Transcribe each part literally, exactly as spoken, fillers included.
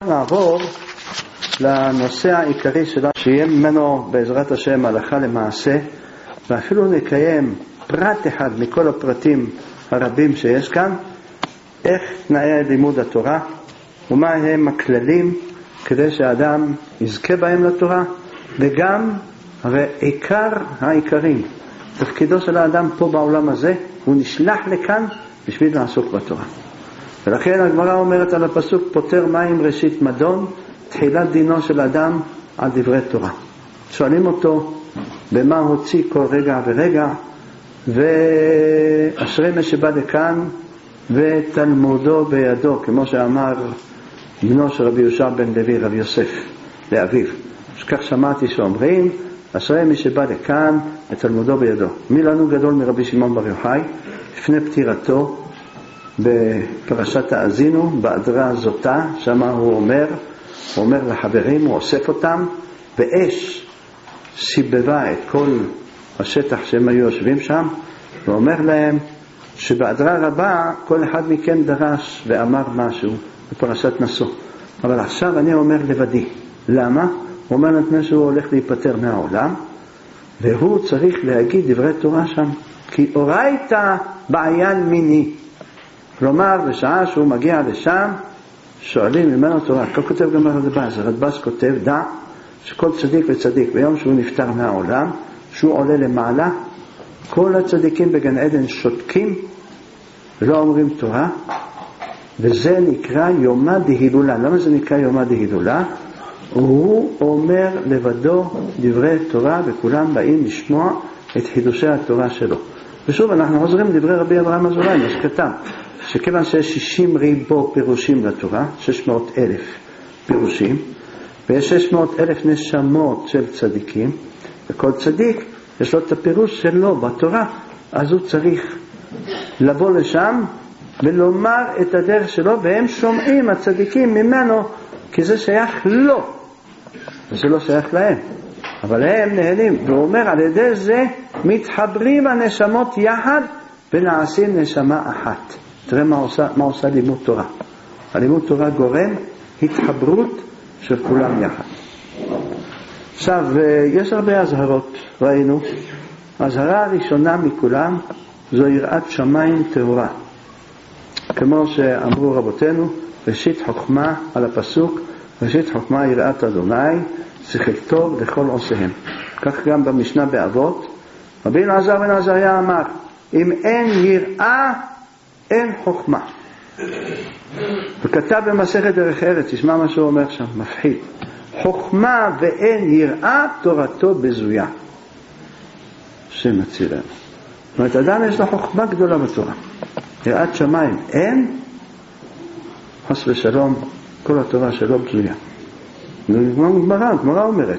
נעבור לנושא העיקרי שלה, שיהיה ממנו בעזרת השם הלכה למעשה, ואפילו נקיים פרט אחד מכל הפרטים הרבים שיש כאן, איך תנאי לימוד התורה ומה הם הכללים כדי שהאדם יזכה בהם לתורה, וגם הרי עיקר העיקרים, תפקידו של האדם פה בעולם הזה, הוא נשלח לכאן בשביל לעסוק בתורה. ולכן הגמרא אומרת על הפסוק, פותר מים ראשית מדון, תחילת דינו של אדם על דברי תורה. שואלים אותו במה הוציא כל רגע ורגע, ואשרי מי שבא לכאן ותלמודו בידו, כמו שאמר בנו של רבי יהושע בן לוי, רבי יוסף לאביו. כך שמעתי שאומרים, אשרי מי שבא לכאן ותלמודו בידו. מי לנו גדול מרבי שמעון בר יוחאי, לפני פטירתו בפרשת האזינו, באדרה זוטה, שמה הוא אומר, הוא אומר לחברים, הוא אוסף אותם, ואש סיבבה את כל השטח שהם היו יושבים שם, ואומר להם שבאדרה רבה כל אחד מכם דרש ואמר משהו בפרשת נשוא. אבל עכשיו אני אומר לבדי. למה? הוא אומר לפני שהוא הולך להיפטר מהעולם, והוא צריך להגיד דברי תורה שם, כי אורייתא בעיין מיני. כלומר, בשעה שהוא מגיע לשם, שואלים ממנו תורה. כך כותב גם הרדב"ז. הרדב"ז כותב, דע שכל צדיק וצדיק, ביום שהוא נפטר מהעולם, שהוא עולה למעלה, כל הצדיקים בגן עדן שותקים, ולא אומרים תורה, וזה נקרא יומא דהילולה. למה זה נקרא יומא דהילולה? הוא אומר לבדו דברי תורה, וכולם באים לשמוע את חידושי התורה שלו. ושוב, אנחנו חוזרים לדברי רבי אברהם אזולאי, מה שכתב, שכיוון שיש שישים ריבו פירושים לתורה, שש מאות אלף פירושים, ויש שש מאות אלף נשמות של צדיקים, וכל צדיק יש לו את הפירוש שלו בתורה, אז הוא צריך לבוא לשם ולומר את הדרך שלו, והם שומעים הצדיקים ממנו, כי זה שייך לו, וזה לא שייך להם, אבל הם נהנים. והוא אומר, על ידי זה מתחברים הנשמות יחד ונעשים נשמה אחת. תראה מה עושה, מה עושה לימוד תורה. הלימוד תורה גורם התחברות של כולם יחד. עכשיו, יש הרבה הזהרות, ראינו. ההזהרה הראשונה מכולם זו יראת שמיים טהורה. כמו שאמרו רבותינו, ראשית חוכמה על הפסוק, ראשית חוכמה יראת אדוני, שכל טוב לכל עושיהם. כך גם במשנה באבות, רבי אלעזר בן עזריה אמר, אם אין יראה, אין חוכמה. וכתב במסכת דרך ארץ, תשמע מה שהוא אומר שם, מפחיד. חוכמה ואין יראה, תורתו בזויה. השם מצילנו. זאת אומרת, אדם יש לו חוכמה גדולה בתורה. יראת שמיים אין, חס ושלום, כל התורה שלו בזויה. גמרא, גמרא אומרת,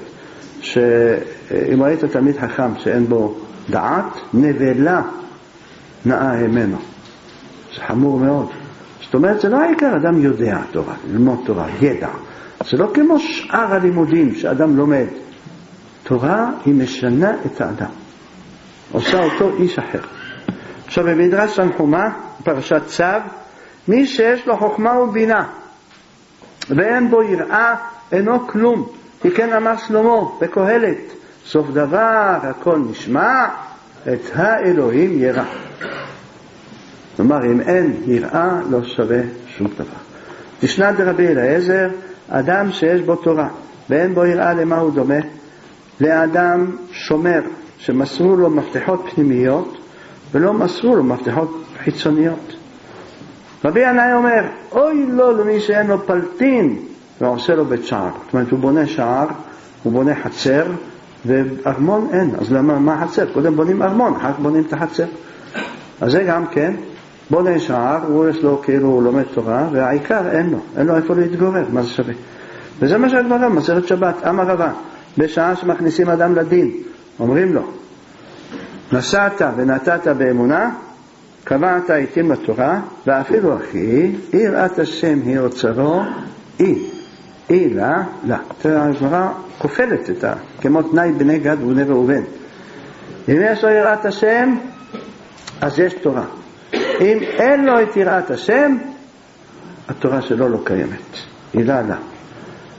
שאם ראית תלמיד חכם שאין בו דעת, נבלה נאה ממנו. זה חמור מאוד. זאת אומרת, זה לא העיקר, אדם יודע תורה, ללמוד תורה, ידע. זה לא כמו שאר הלימודים שאדם לומד. תורה היא משנה את האדם. עושה אותו איש אחר. עכשיו, במדרש תנחומא, פרשת צו, מי שיש לו חוכמה ובינה, ואין בו יראה, אינו כלום. כי כן אמר שלמה בקהלת, סוף דבר הכל נשמע, את האלוהים ירא. כלומר, אם אין יראה, לא שווה שום דבר. תשנה דרבי אליעזר, אדם שיש בו תורה, ואין בו יראה, למה הוא דומה? לאדם שומר, שמסרו לו מפתחות פנימיות, ולא מסרו לו מפתחות חיצוניות. רבי ינאי אומר, אוי לו למי שאין לו פלטין, ועושה לו בית שער. זאת אומרת, הוא בונה שער, הוא בונה חצר, וארמון אין. אז למה, מה חצר? קודם בונים ארמון, אחר כך בונים את החצר. אז זה גם כן, בונה שער, הוא יש לו כאילו, הוא לומד תורה, והעיקר אין לו, אין לו איפה להתגורר, מה זה שווה? וזה מה שהגמרא, מסכת שבת, אמר רבא, בשעה שמכניסים אדם לדין, אומרים לו, נסעת ונתת באמונה, קבעת עיתים בתורה, ואפילו אחי, יראת השם היא אוצרו, אי, אי לה, לה. הגמרא כופלת את ה, כמו תנאי בני גד ובני ראובן. אם יש לו יראת השם, אז יש תורה. אם אין לו את יראת השם, התורה שלו לא קיימת. אי לה, לה.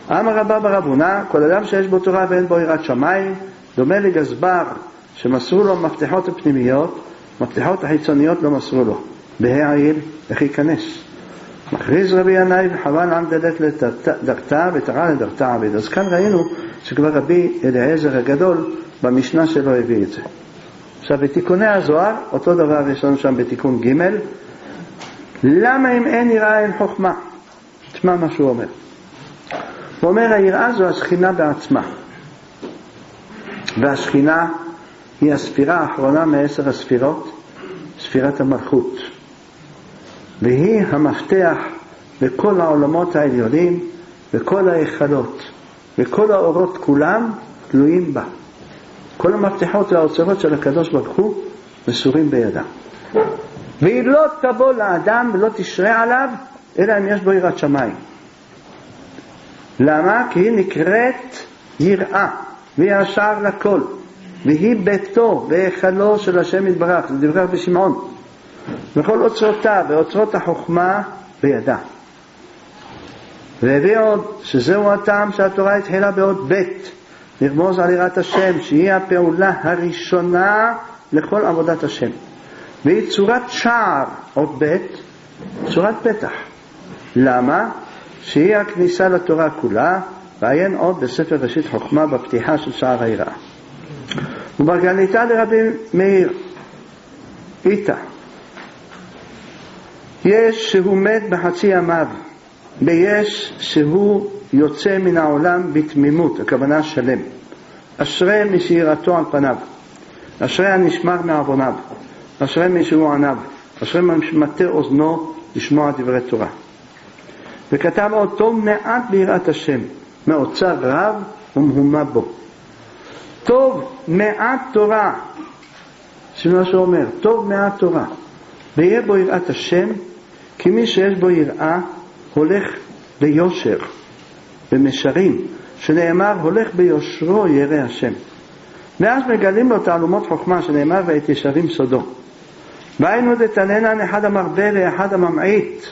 אמר רבא בר אבונה, כל אדם שיש בו תורה ואין בו יראת שמיים, דומה לגזבר שמסרו לו מפתחות הפנימיות, מפתחות החיצוניות לא מסרו לו. בהעיל, איך ייכנס? מכריז רבי ינאי וחבל עם דלת לדרתה ותראה לדרתה עבד. אז כאן ראינו שכבר רבי אליעזר הגדול במשנה שלו הביא את זה. עכשיו בתיקוני הזוהר, אותו דבר יש לנו שם בתיקון ג', למה אם אין יראה אין חוכמה? תשמע מה שהוא אומר. הוא אומר היראה זו השכינה בעצמה, והשכינה היא הספירה האחרונה מעשר הספירות, ספירת המלכות, והיא המפתח בכל העולמות העליונים וכל ההיכלות וכל האורות כולם תלויים בה. כל המפתחות והאוצרות של הקדוש ברוך הוא מסורים בידה, והיא לא תבוא לאדם ולא תשרה עליו אלא אם יש בו יראת שמיים. למה? כי היא נקראת יראה, והיא השער לכל, והיא ביתו והיכלו של השם יתברך. זה דברי רבי שמעון. וכל אוצרותיו ואוצרות החוכמה בידה. והביא עוד שזהו הטעם שהתורה התחילה בעוד בית, לרמוז על יראת השם, שהיא הפעולה הראשונה לכל עבודת השם, והיא צורת שער, עוד בית, צורת פתח. למה? שהיא הכניסה לתורה כולה, ועיין עוד בספר ראשית חוכמה בפתיחה של שער היראה. וברגליתה לרבי מאיר איתה, יש שהוא מת בחצי ימיו, ויש שהוא יוצא מן העולם בתמימות, הכוונה שלם. אשרי מי שיראתו על פניו, אשרי הנשמר מעווניו, אשרי מי שהוא עניו, אשרי מי שמטה אוזנו לשמוע דברי תורה. וכתב עוד טוב מעט ביראת השם, מאוצר רב ומהומה בו. טוב מעט תורה, שמה שאומר, טוב מעט תורה, ויהיה בו יראת השם, כי מי שיש בו יראה הולך ביושר, במשרים, שנאמר הולך ביושרו ירא השם. ואז מגלים לו תעלומות חוכמה, שנאמר ואת ישרים סודו. והיינו דתננן אחד המרבה ואחד הממעיט,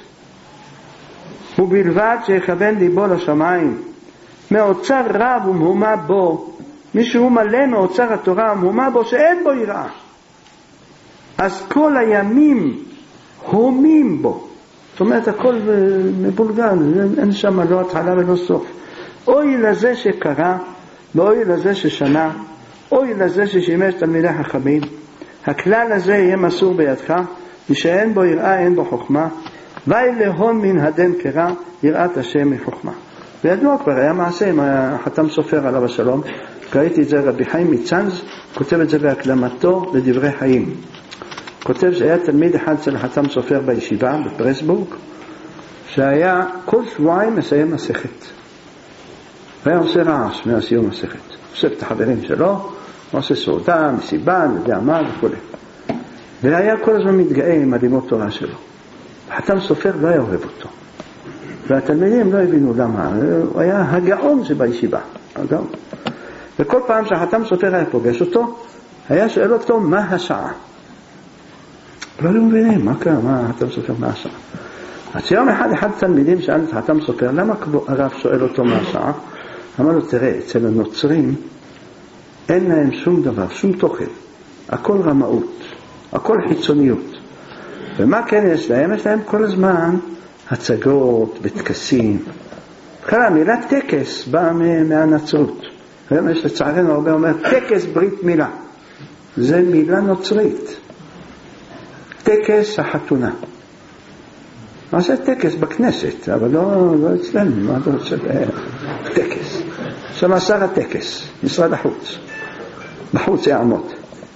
ובלבד שיכוון ליבו לשמיים. מאוצר רב ומהומה בו, מי שהוא מלא מאוצר התורה ומהומה בו שאין בו יראה, אז כל הימים הומים בו. זאת אומרת הכל מבולגן, אין שם לא התחלה ולא סוף. אוי לזה שקרא, ואוי לזה ששנה, אוי לזה ששימש תלמידי חכמים. הכלל הזה יהיה מסור בידך, ושאין בו יראה אין בו חוכמה, ואי להון מן הדן קרא, יראת השם מחוכמה. וידוע כבר היה מעשה עם החתם סופר עליו השלום, קראתי את זה רבי חיים מצאנז, כותב את זה בהקלמתו לדברי חיים. כותב שהיה תלמיד אחד של החתם סופר בישיבה בפרסבורג, שהיה כל שבועיים מסיים מסכת, והיה עושה רעש מהסיום מסכת, עושה את החברים שלו, עושה סעודה, מסיבה, יודע מה וכו'. והיה כל הזמן מתגאה עם הלימוד תורה שלו. החתם סופר לא היה אוהב אותו, והתלמידים לא הבינו למה. הוא היה הגאון שבישיבה, הגאון. וכל פעם שהחתם סופר היה פוגש אותו, היה שואל אותו מה השעה. לא היו מבינים מה קרה, מה החתם סופר, מה השעה. אז יום אחד אחד תלמידים שאל את החתם סופר, למה הרב שואל אותו מה השעה? אמר לו, תראה, אצל הנוצרים אין להם שום דבר, שום תוכן, הכל רמאות, הכל חיצוניות. ומה כן יש להם? יש להם כל הזמן הצגות וטקסים. בכלל המילה טקס באה מהנצרות. היום יש לצערנו הרבה אומר טקס ברית מילה, זה מילה נוצרית. טקס החתונה, מה זה טקס בכנסת, אבל לא, לא אצלנו. מה אתה רוצה? טקס שם שר הטקס, משרד החוץ, בחוץ יעמוד.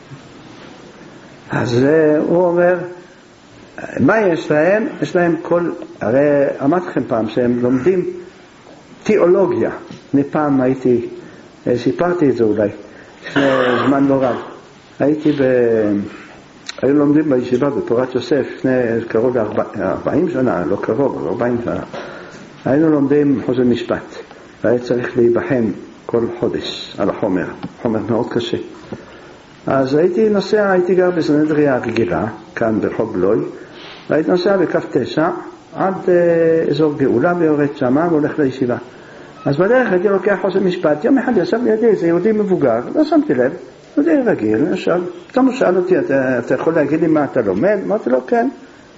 אז הוא אומר מה יש להם? יש להם כל, הרי אמרתי לכם פעם שהם לומדים תיאולוגיה. מפעם הייתי, סיפרתי את זה אולי לפני זמן לא רב, הייתי ב... היו לומדים בישיבה בפורת יוסף לפני קרוב ל-ארבעים שנה, לא קרוב, ארבעים שנה. היינו לומדים חוזר משפט, והיה צריך להיבחן כל חודש על החומר, חומר מאוד קשה. אז הייתי נוסע, הייתי גר בסנהדריה הרגילה, כאן ברחוב בלוי, והייתי נוסע בקו תשע עד אה, אזור גאולה ויורד שמה והולך לישיבה. אז בדרך הייתי לוקח חוסר משפט, יום אחד ישב לידי איזה יהודי מבוגר, לא שמתי לב, יהודי רגיל, עכשיו, פתאום הוא שאל אותי, אתה, אתה יכול להגיד לי מה אתה לומד? אמרתי לו, כן.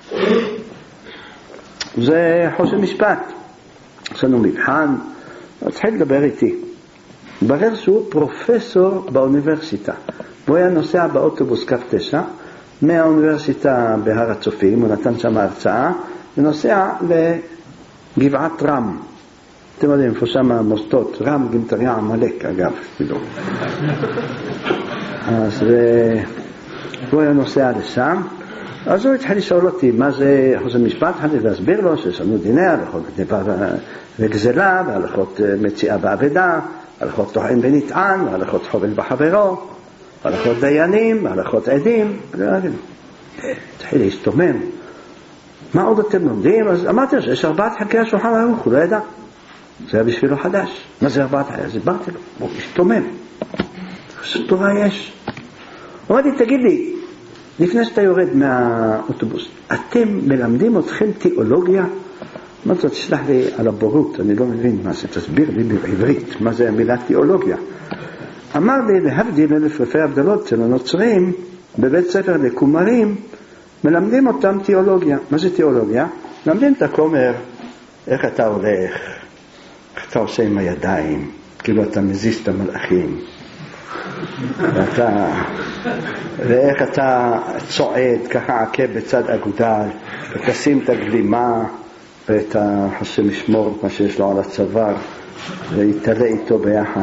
זה חוסר משפט. יש לנו מבחן, התחיל לדבר איתי. ברר שהוא פרופסור באוניברסיטה. הוא היה נוסע באוטובוס קו תשע, מהאוניברסיטה בהר הצופים, הוא נתן שם הרצאה, ונוסע לגבעת רם. אתם יודעים, איפה שם המוסדות, רם, גמטריה, עמלק, אגב, כאילו. אז הוא היה נוסע לשם, אז הוא התחיל לשאול אותי, מה זה חוסר משפט? התחלתי להסביר לו שיש לנו דיני, הלכות גניבה וגזלה, והלכות מציאה בעבדה, הלכות טוען ונטען, הלכות חובל בחברו, הלכות דיינים, הלכות עדים. התחיל להסתומם. מה עוד אתם לומדים? אז אמרתי שיש ארבעת חלקי השולחן ערוך, הוא לא ידע. זה היה בשבילו חדש. מה זה ארבעת חלקי? אז הסברתי לו, הוא הסתומם. תורה יש. אמרתי, תגיד לי, לפני שאתה יורד מהאוטובוס, אתם מלמדים אתכם תיאולוגיה? אמרתי, תשלח לי על הבורות, אני לא מבין מה זה, תסביר לי בעברית, מה זה המילה תיאולוגיה. אמר לי, להבדיל אלף אלפי הבדלות של הנוצרים, בבית ספר לקומרים, מלמדים אותם תיאולוגיה. מה זה תיאולוגיה? מלמדים את הכומר, איך אתה הולך, איך אתה עושה עם הידיים, כאילו אתה מזיז את המלאכים, ואתה, ואיך אתה צועד ככה עקב בצד אגודל, ותשים את הגלימה ואת החסם משמור, מה שיש לו על הצוואר, ויתעלה איתו ביחד,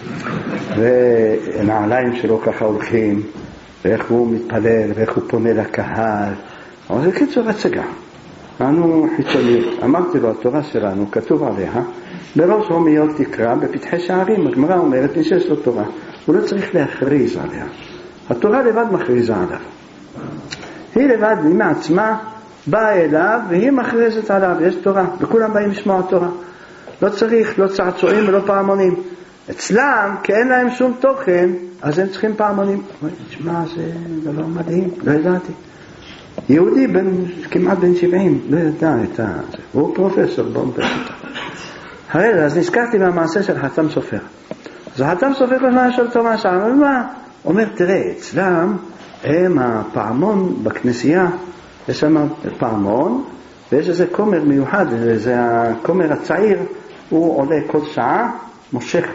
והנעליים שלו ככה הולכים, ואיך הוא מתפלל, ואיך הוא פונה לקהל. אבל זה קיצור הצגה. אנו חיצוניות. אמרתי לו, התורה שלנו, כתוב עליה, בראש הומיות תקרא בפתחי שערים. הגמרא אומרת, מי שיש לו תורה, הוא לא צריך להכריז עליה. התורה לבד מכריזה עליו. היא לבד, היא מעצמה, באה אליו, והיא מכריזת עליו. יש תורה, וכולם באים לשמוע תורה. לא צריך, לא צעצועים ולא פעמונים. אצלם, כי אין להם שום תוכן, אז הם צריכים פעמונים. תשמע, זה דבר מדהים, לא ידעתי. יהודי בן, כמעט בן שבעים, לא ידע את זה. הוא פרופסור באוניברסיטה. הרי אז נזכרתי מהמעשה של חתם סופר. אז חתם סופר כל מה של תורה שם, אבל מה? אומר, תראה, אצלם הם הפעמון בכנסייה, יש שם פעמון, ויש איזה כומר מיוחד, זה הכומר הצעיר, הוא עולה כל שעה, מושך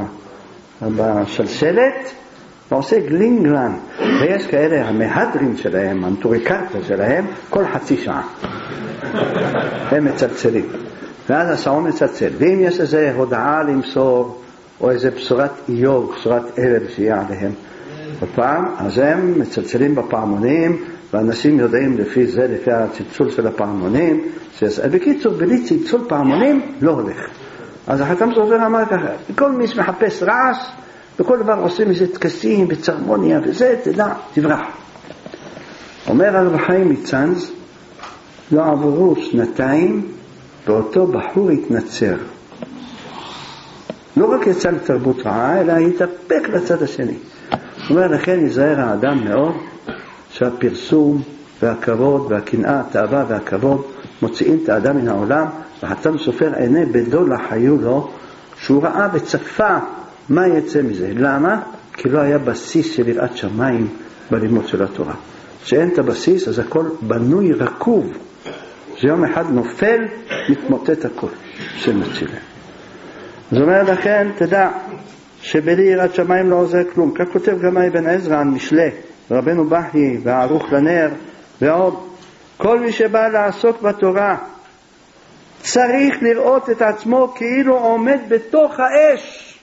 בשלשלת, ועושה גלינגלן, ויש כאלה המהדרים שלהם, הנטוריקרטה שלהם, כל חצי שעה. הם מצלצלים. ואז השעון מצלצל. ואם יש איזו הודעה למסור, או איזו בשורת איוב, בשורת ערב שיהיה עליהם, בפעם, אז הם מצלצלים בפעמונים, ואנשים יודעים לפי זה, לפי הצלצול של הפעמונים, בקיצור, בלי צלצול פעמונים, לא הולך. אז החתם סופר אמר ככה, כל מי שמחפש רעש, בכל דבר עושים איזה תקסים בצרמוניה וזה, תדע, תברח. אומר הרב חיים מצאנז, לא עברו שנתיים, ואותו בחור התנצר. לא רק יצא לתרבות רעה, אלא התאפק לצד השני. הוא אומר, לכן ייזהר האדם מאוד, שהפרסום והכבוד והקנאה, התאווה והכבוד, מוציאים את האדם מן העולם, והחתם סופר עיני בדולח היו לו, שהוא ראה וצפה מה יצא מזה. למה? כי לא היה בסיס של יראת שמיים בלימוד של התורה. שאין את הבסיס, אז הכל בנוי רקוב. שיום אחד נופל, מתמוטט הכל. שמצילה. זאת אומרת לכן, תדע, שבלי יראת שמיים לא עוזר כלום. כך כותב גם אבן עזרא על משלי, רבנו בכי והערוך לנר, ועוד. כל מי שבא לעסוק בתורה, צריך לראות את עצמו כאילו עומד בתוך האש,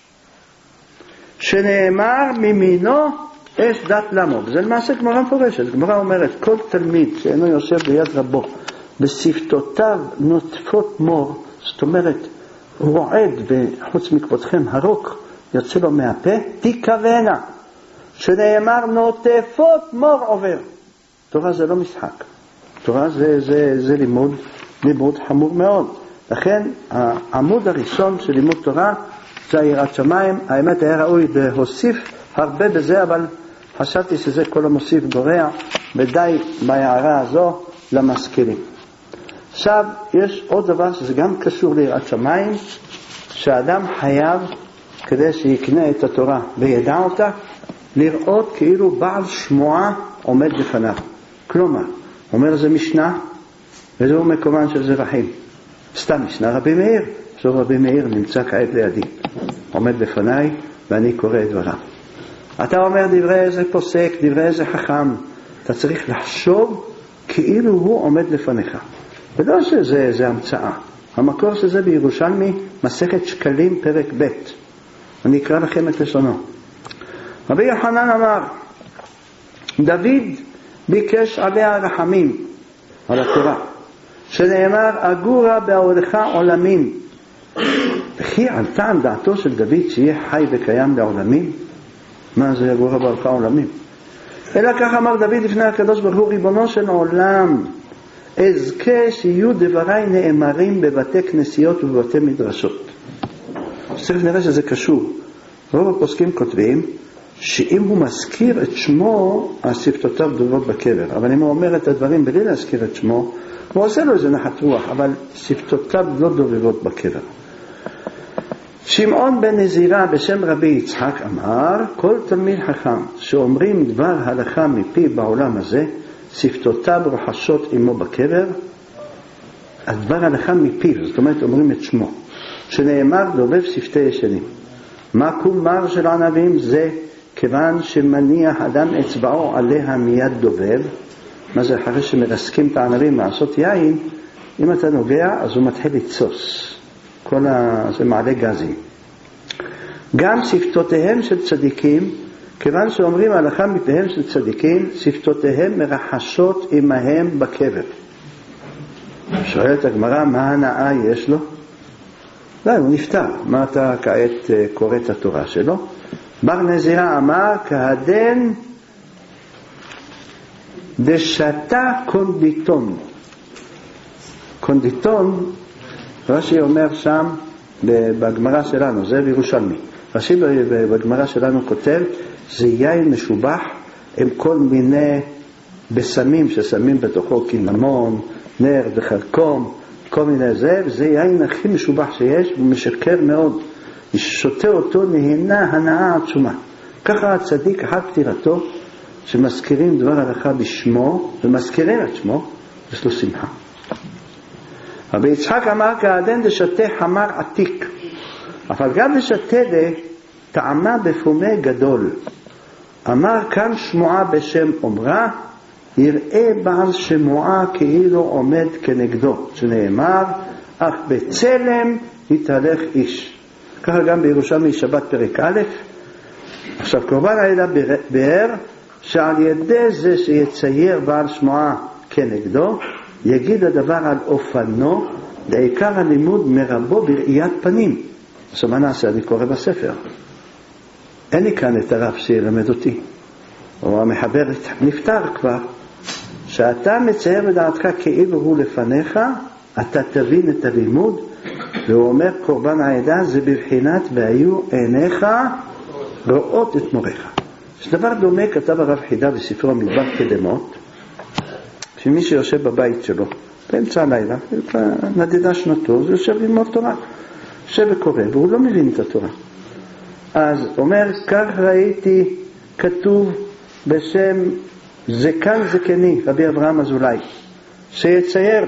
שנאמר ממינו אש דת למו. זה למעשה גמרא מפורשת. גמרא אומרת, כל תלמיד שאינו יושב ביד רבו, בשפתותיו נוטפות מור, זאת אומרת, הוא רועד וחוץ מכבודכם הרוק, יוצא לו מהפה, תיכוונה, שנאמר נוטפות מור עובר. תורה זה לא משחק. תורה זה, זה, זה לימוד, לימוד חמור מאוד. לכן העמוד הראשון של לימוד תורה זה יראת שמיים. האמת היה ראוי להוסיף הרבה בזה, אבל חשבתי שזה כל המוסיף גורע, ודי בהערה הזו למשכילים. עכשיו יש עוד דבר שזה גם קשור ליראת שמיים, שאדם חייב, כדי שיקנה את התורה וידע אותה, לראות כאילו בעל שמועה עומד לפניו. כלומר, אומר זה משנה, וזהו מקומן של זרחים. סתם משנה רבי מאיר, זו רבי מאיר נמצא כעת לידי, עומד בפניי ואני קורא את דבריו. אתה אומר דברי איזה פוסק, דברי איזה חכם, אתה צריך לחשוב כאילו הוא עומד לפניך. ולא שזה זה המצאה. המקור שזה בירושלמי, מסכת שקלים פרק ב'. אני אקרא לכם את לשונו. רבי יוחנן אמר, דוד ביקש עליה רחמים, על התורה, שנאמר, אגורה באוהלך עולמים. וכי עלתה על דעתו של דוד שיהיה חי וקיים לעולמים? מה זה אגורה באוהלך עולמים? אלא כך אמר דוד לפני הקדוש ברוך הוא, ריבונו של עולם, אזכה שיהיו דבריי נאמרים בבתי כנסיות ובבתי מדרשות. צריך נראה שזה קשור. רוב הפוסקים כותבים שאם הוא מזכיר את שמו, השפתותיו דוברות בקבר. אבל אם הוא אומר את הדברים בלי להזכיר את שמו, הוא עושה לו איזה נחת רוח, אבל שפתותיו לא דוברות בקבר. שמעון בן נזירה בשם רבי יצחק אמר, כל תלמיד חכם שאומרים דבר הלכה מפי בעולם הזה, שפתותיו רוחשות עמו בקבר, הדבר הלכה מפי, זאת אומרת אומרים את שמו, שנאמר דובב שפתי ישנים. מה קומר של ענבים זה כיוון שמניח אדם אצבעו עליה מיד דובב. מה זה? אחרי שמרסקים את הענבים לעשות יין, אם אתה נוגע אז הוא מתחיל לצוס, כל ה... זה מעלה גזים. גם שפתותיהם של צדיקים, כיוון שאומרים הלכה מפיהם של צדיקים, שפתותיהם מרחשות עמהם בקבר. שואלת הגמרא, מה הנאה יש לו? לא, הוא נפטר. מה אתה כעת קורא את התורה שלו? בר נזירה אמר, כהדן דשתה קונדיטון. קונדיטון, רש"י אומר שם בגמרא שלנו, זה בירושלמי. רש"י בגמרא שלנו כותב, זה יין משובח עם כל מיני בסמים ששמים בתוכו קינמון, נר וחרקום, כל מיני זה, וזה יין הכי משובח שיש, הוא משקר מאוד. שותה אותו נהנה הנאה עצומה. ככה הצדיק אחת פטירתו, שמזכירים דבר הלכה בשמו, ומזכירים את שמו, יש לו שמחה. רבי יצחק אמר, כעדן דשתה חמר עתיק, אבל גם דשתה טעמה בפומי גדול. אמר כאן שמועה בשם אומרה, יראה בעל שמועה כאילו עומד כנגדו, שנאמר, אך בצלם יתהלך איש. ככה גם בירושלמי שבת פרק א'. עכשיו קורבן העדה באר, שעל ידי זה שיצייר בעל שמועה כנגדו, יגיד הדבר על אופנו, לעיקר הלימוד מרבו בראיית פנים. עכשיו מה נעשה? אני קורא בספר. אין לי כאן את הרב שילמד אותי. או המחבר נפטר כבר. שאתה מצייר בדעתך כאילו הוא לפניך, אתה תבין את הלימוד, והוא אומר קורבן העדה זה בבחינת והיו עיניך רואות את מוריך. יש דבר דומה כתב הרב חידה בספרו המדבר קדמות, שמי שיושב בבית שלו באמצע הלילה, נדדה שנתו, זה יושב ללמוד תורה, יושב וקורא, והוא לא מבין את התורה. אז אומר, כך ראיתי כתוב בשם זקן זקני, רבי אברהם אזולאי, שיצייר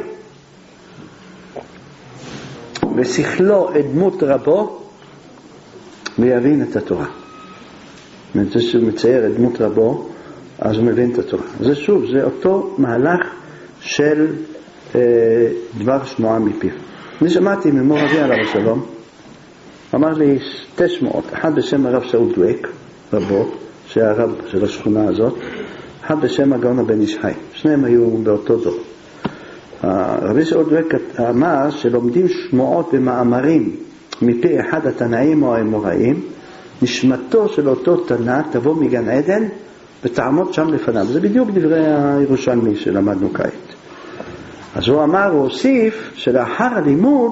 בשכלו את דמות רבו ויבין את התורה. זה שהוא מצייר את דמות רבו, אז הוא מבין את התורה. זה שוב, זה אותו מהלך של אה, דבר שמועה מפיו. אני שמעתי ממור אבי עליו השלום, אמר לי שתי שמועות, אחד בשם הרב שאול דואק, רבו, שהיה הרב של השכונה הזאת, אחד בשם הגאון הבן איש חי. שניהם היו באותו דור. רבי שאול דואק אמר שלומדים שמועות ומאמרים מפי אחד התנאים או האמוראים, נשמתו של אותו תנא תבוא מגן עדן ותעמוד שם לפניו. זה בדיוק דברי הירושלמי שלמדנו כעת. אז הוא אמר, הוא הוסיף שלאחר הלימוד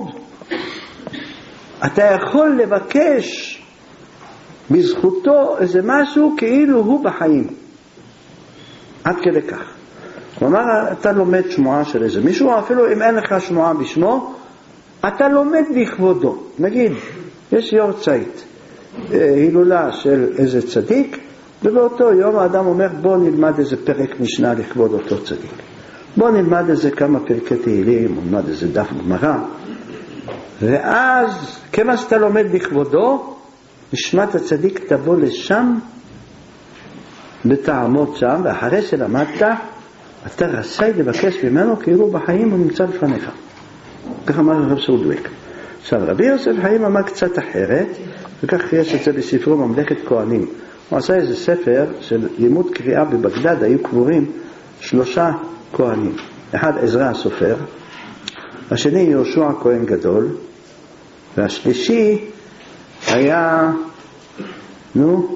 אתה יכול לבקש בזכותו איזה משהו כאילו הוא בחיים. עד כדי כך. הוא אמר, אתה לומד שמועה של איזה מישהו, אפילו אם אין לך שמועה בשמו, אתה לומד בכבודו. נגיד, יש יורצייט, הילולה של איזה צדיק, ובאותו יום האדם אומר בוא נלמד איזה פרק משנה לכבוד אותו צדיק. בוא נלמד איזה כמה פרקי תהילים, נלמד איזה דף גמרא. ואז כמה שאתה לומד לכבודו, נשמת הצדיק תבוא לשם, ותעמוד שם, ואחרי שלמדת, אתה רשאי לבקש ממנו כאילו בחיים הוא נמצא לפניך. ככה אמר הרב סעודוויק. עכשיו, רבי יוסף חיים אמר קצת אחרת, וכך יש את זה בספרו ממלכת כהנים. הוא עשה איזה ספר של לימוד קריאה בבגדד, היו קבורים שלושה כהנים. אחד עזרא הסופר, השני יהושע הכהן גדול, והשלישי היה, נו,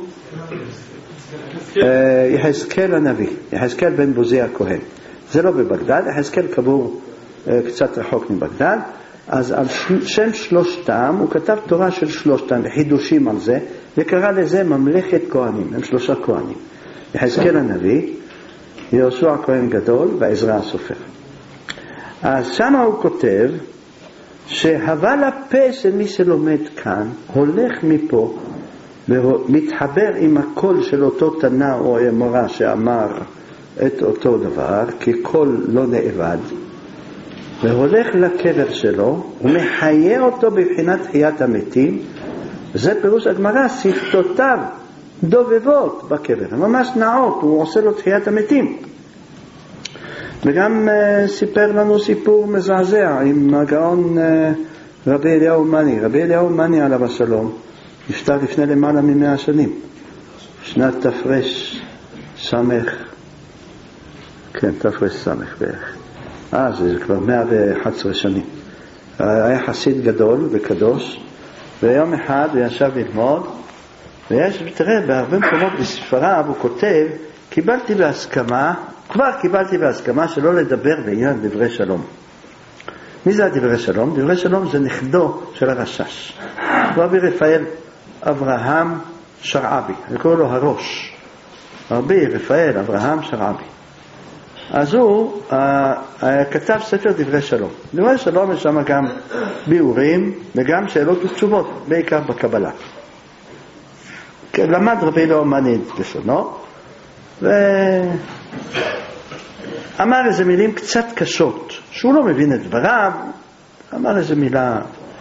יחזקאל הנביא, יחזקאל בן בוזי הכהן. זה לא בבגדד, יחזקאל קבור קצת רחוק מבגדד. אז על שם שלושתם הוא כתב תורה של שלושתם וחידושים על זה, וקרא לזה ממלכת כהנים. הם שלושה כהנים, יחזקאל הנביא, יהושע הכהן גדול ועזרא הסופר. אז שם הוא כותב שהבל הפה של מי שלומד כאן הולך מפה ומתחבר עם הקול של אותו תנא או אמרה שאמר את אותו דבר, כי קול לא נאבד, והולך לקבר שלו ומחיה אותו בבחינת חיית המתים. זה פירוש הגמרא, שפתותיו דובבות בקבר, ממש נעות, הוא עושה לו תחיית המתים. וגם uh, סיפר לנו סיפור מזעזע עם הגאון uh, רבי אליהו מני. רבי אליהו מני עליו השלום נפטר לפני למעלה ממאה שנים, שנת תפרש סמך, כן, תפרש סמך בערך. אה, זה כבר מאה ואחת עשרה שנים. היה חסיד גדול וקדוש, ויום אחד הוא ישב ללמוד, ויש, תראה, בהרבה מקומות בספריו הוא כותב, קיבלתי בהסכמה, כבר קיבלתי בהסכמה שלא לדבר בעניין דברי שלום. מי זה הדברי שלום? דברי שלום זה נכדו של הרשש. רבי רפאל אברהם שרעבי, אני קורא לו הראש. רבי רפאל אברהם שרעבי. אז הוא uh, uh, כתב ספר דברי שלום. דברי שלום יש שם גם ביאורים וגם שאלות ותשובות, בעיקר בקבלה. למד רבי אליהו מני את לשונו, ואמר איזה מילים קצת קשות, שהוא לא מבין את דבריו, אמר איזה מילה,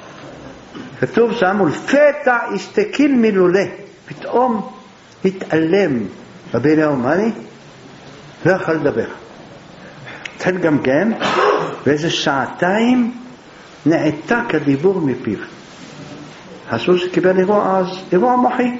כתוב שם, ולפתע השתקיל מילולה, פתאום התעלם רבי אליהו מני, לא יכול לדבר. התחיל גם כן, ואיזה שעתיים נעתק הדיבור מפיו. חשבו שקיבל אירוע אז, אירוע מוחי.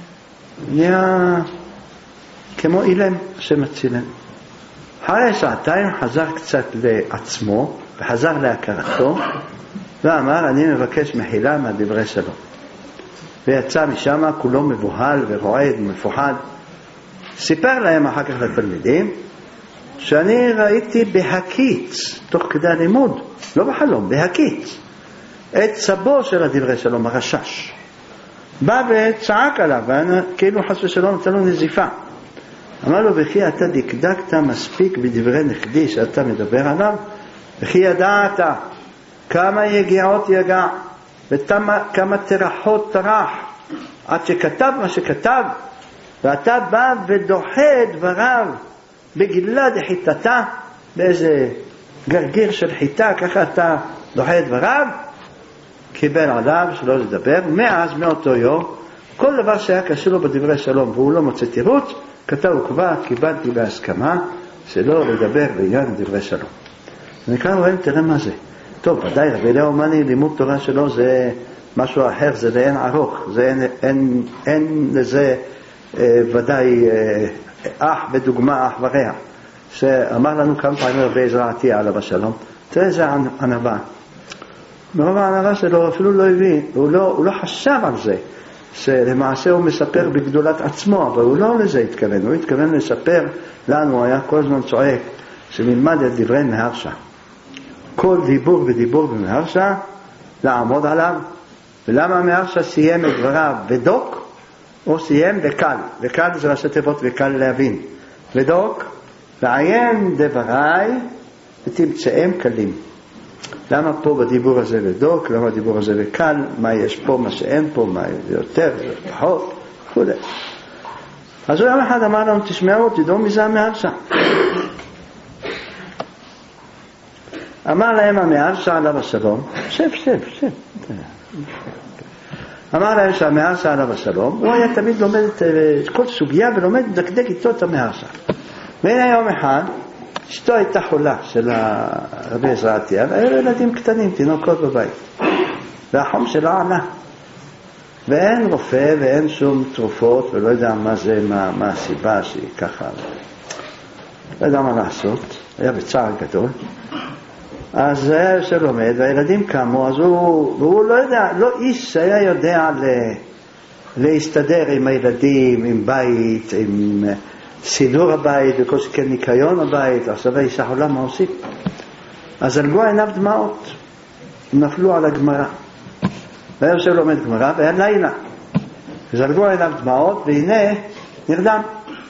נהיה כמו אילם שמצילם. אחרי שעתיים חזר קצת לעצמו, וחזר להכרתו, ואמר, אני מבקש מחילה מהדברי שלום. ויצא משם כולו מבוהל ורועד ומפוחד. סיפר להם אחר כך לתלמידים, שאני ראיתי בהקיץ, תוך כדי הלימוד, לא בחלום, בהקיץ, את סבו של הדברי שלום, הרשש. בא וצעק עליו, כאילו חס ושלום נתן לו נזיפה. אמר לו, וכי אתה דקדקת מספיק בדברי נכדי שאתה מדבר עליו, וכי ידעת כמה יגיעות יגע, וכמה תרחות תרח, עד שכתב מה שכתב, ואתה בא ודוחה דבריו, בגילה דחיתתה, באיזה גרגיר של חיטה, ככה אתה דוחה את דבריו. קיבל עליו שלא לדבר. מאז, מאותו יום, כל דבר שהיה קשור לו בדברי שלום והוא לא מוצא תירוץ, כתב וכבר קיבלתי בהסכמה שלא לדבר בעניין דברי שלום. וכאן רואים, תראה מה זה. טוב, ודאי רבי אליהו מני, לימוד תורה שלו זה משהו אחר, זה לאין ארוך, זה אין, אין, אין לזה אה, ודאי אה, אח ודוגמה אח ורע, שאמר לנו כמה פעמים רבי עזרא עטיה עליו השלום. תראה איזה ענווה, מרוב הענווה שלו אפילו לא הבין, הוא לא, הוא לא חשב על זה, שלמעשה הוא מספר בגדולת עצמו, אבל הוא לא לזה התכוון, הוא התכוון לספר לנו, הוא היה כל הזמן צועק שנלמד את דברי מהרש"א, כל דיבור ודיבור במהרש"א לעמוד עליו. ולמה מהרש"א סיים את דבריו בדוק או סיים בקל? וקל זה ראשי תיבות וקל להבין. ודוק, לעיין דבריי ותמצאם קלים. למה פה בדיבור הזה לדוק, למה בדיבור הזה לקל, מה יש פה, מה שאין פה, מה יותר, זה פחות, וכו'. אז הוא יום אחד אמר לנו, תשמעו, תדעו מזה המהרש"א. אמר להם המהרש"א עליו השלום, שב, שב, שב. אמר להם שהמהרש"א עליו השלום, הוא היה תמיד לומד את כל סוגיה ולומד לדקדק איתו את המהרש"א. והנה יום אחד, אשתו הייתה חולה של הרבי עזרא עטיה, והיו ילדים קטנים, תינוקות בבית. והחום שלה עלה. ואין רופא ואין שום תרופות, ולא יודע מה זה, מה, מה הסיבה שהיא ככה. לא יודע מה לעשות, היה בצער גדול. אז היה יושב לומד, והילדים קמו, אז הוא, והוא לא יודע, לא איש היה יודע ל, להסתדר עם הילדים, עם בית, עם סידור הבית, וכל שכן ניקיון הבית. עכשיו האישה חולה, מה עושים? אז זלגו עיניו דמעות, נפלו על הגמרא. והיה יושב לומד גמרא, והיה לילה. זלגו עיניו דמעות, והנה נרדם.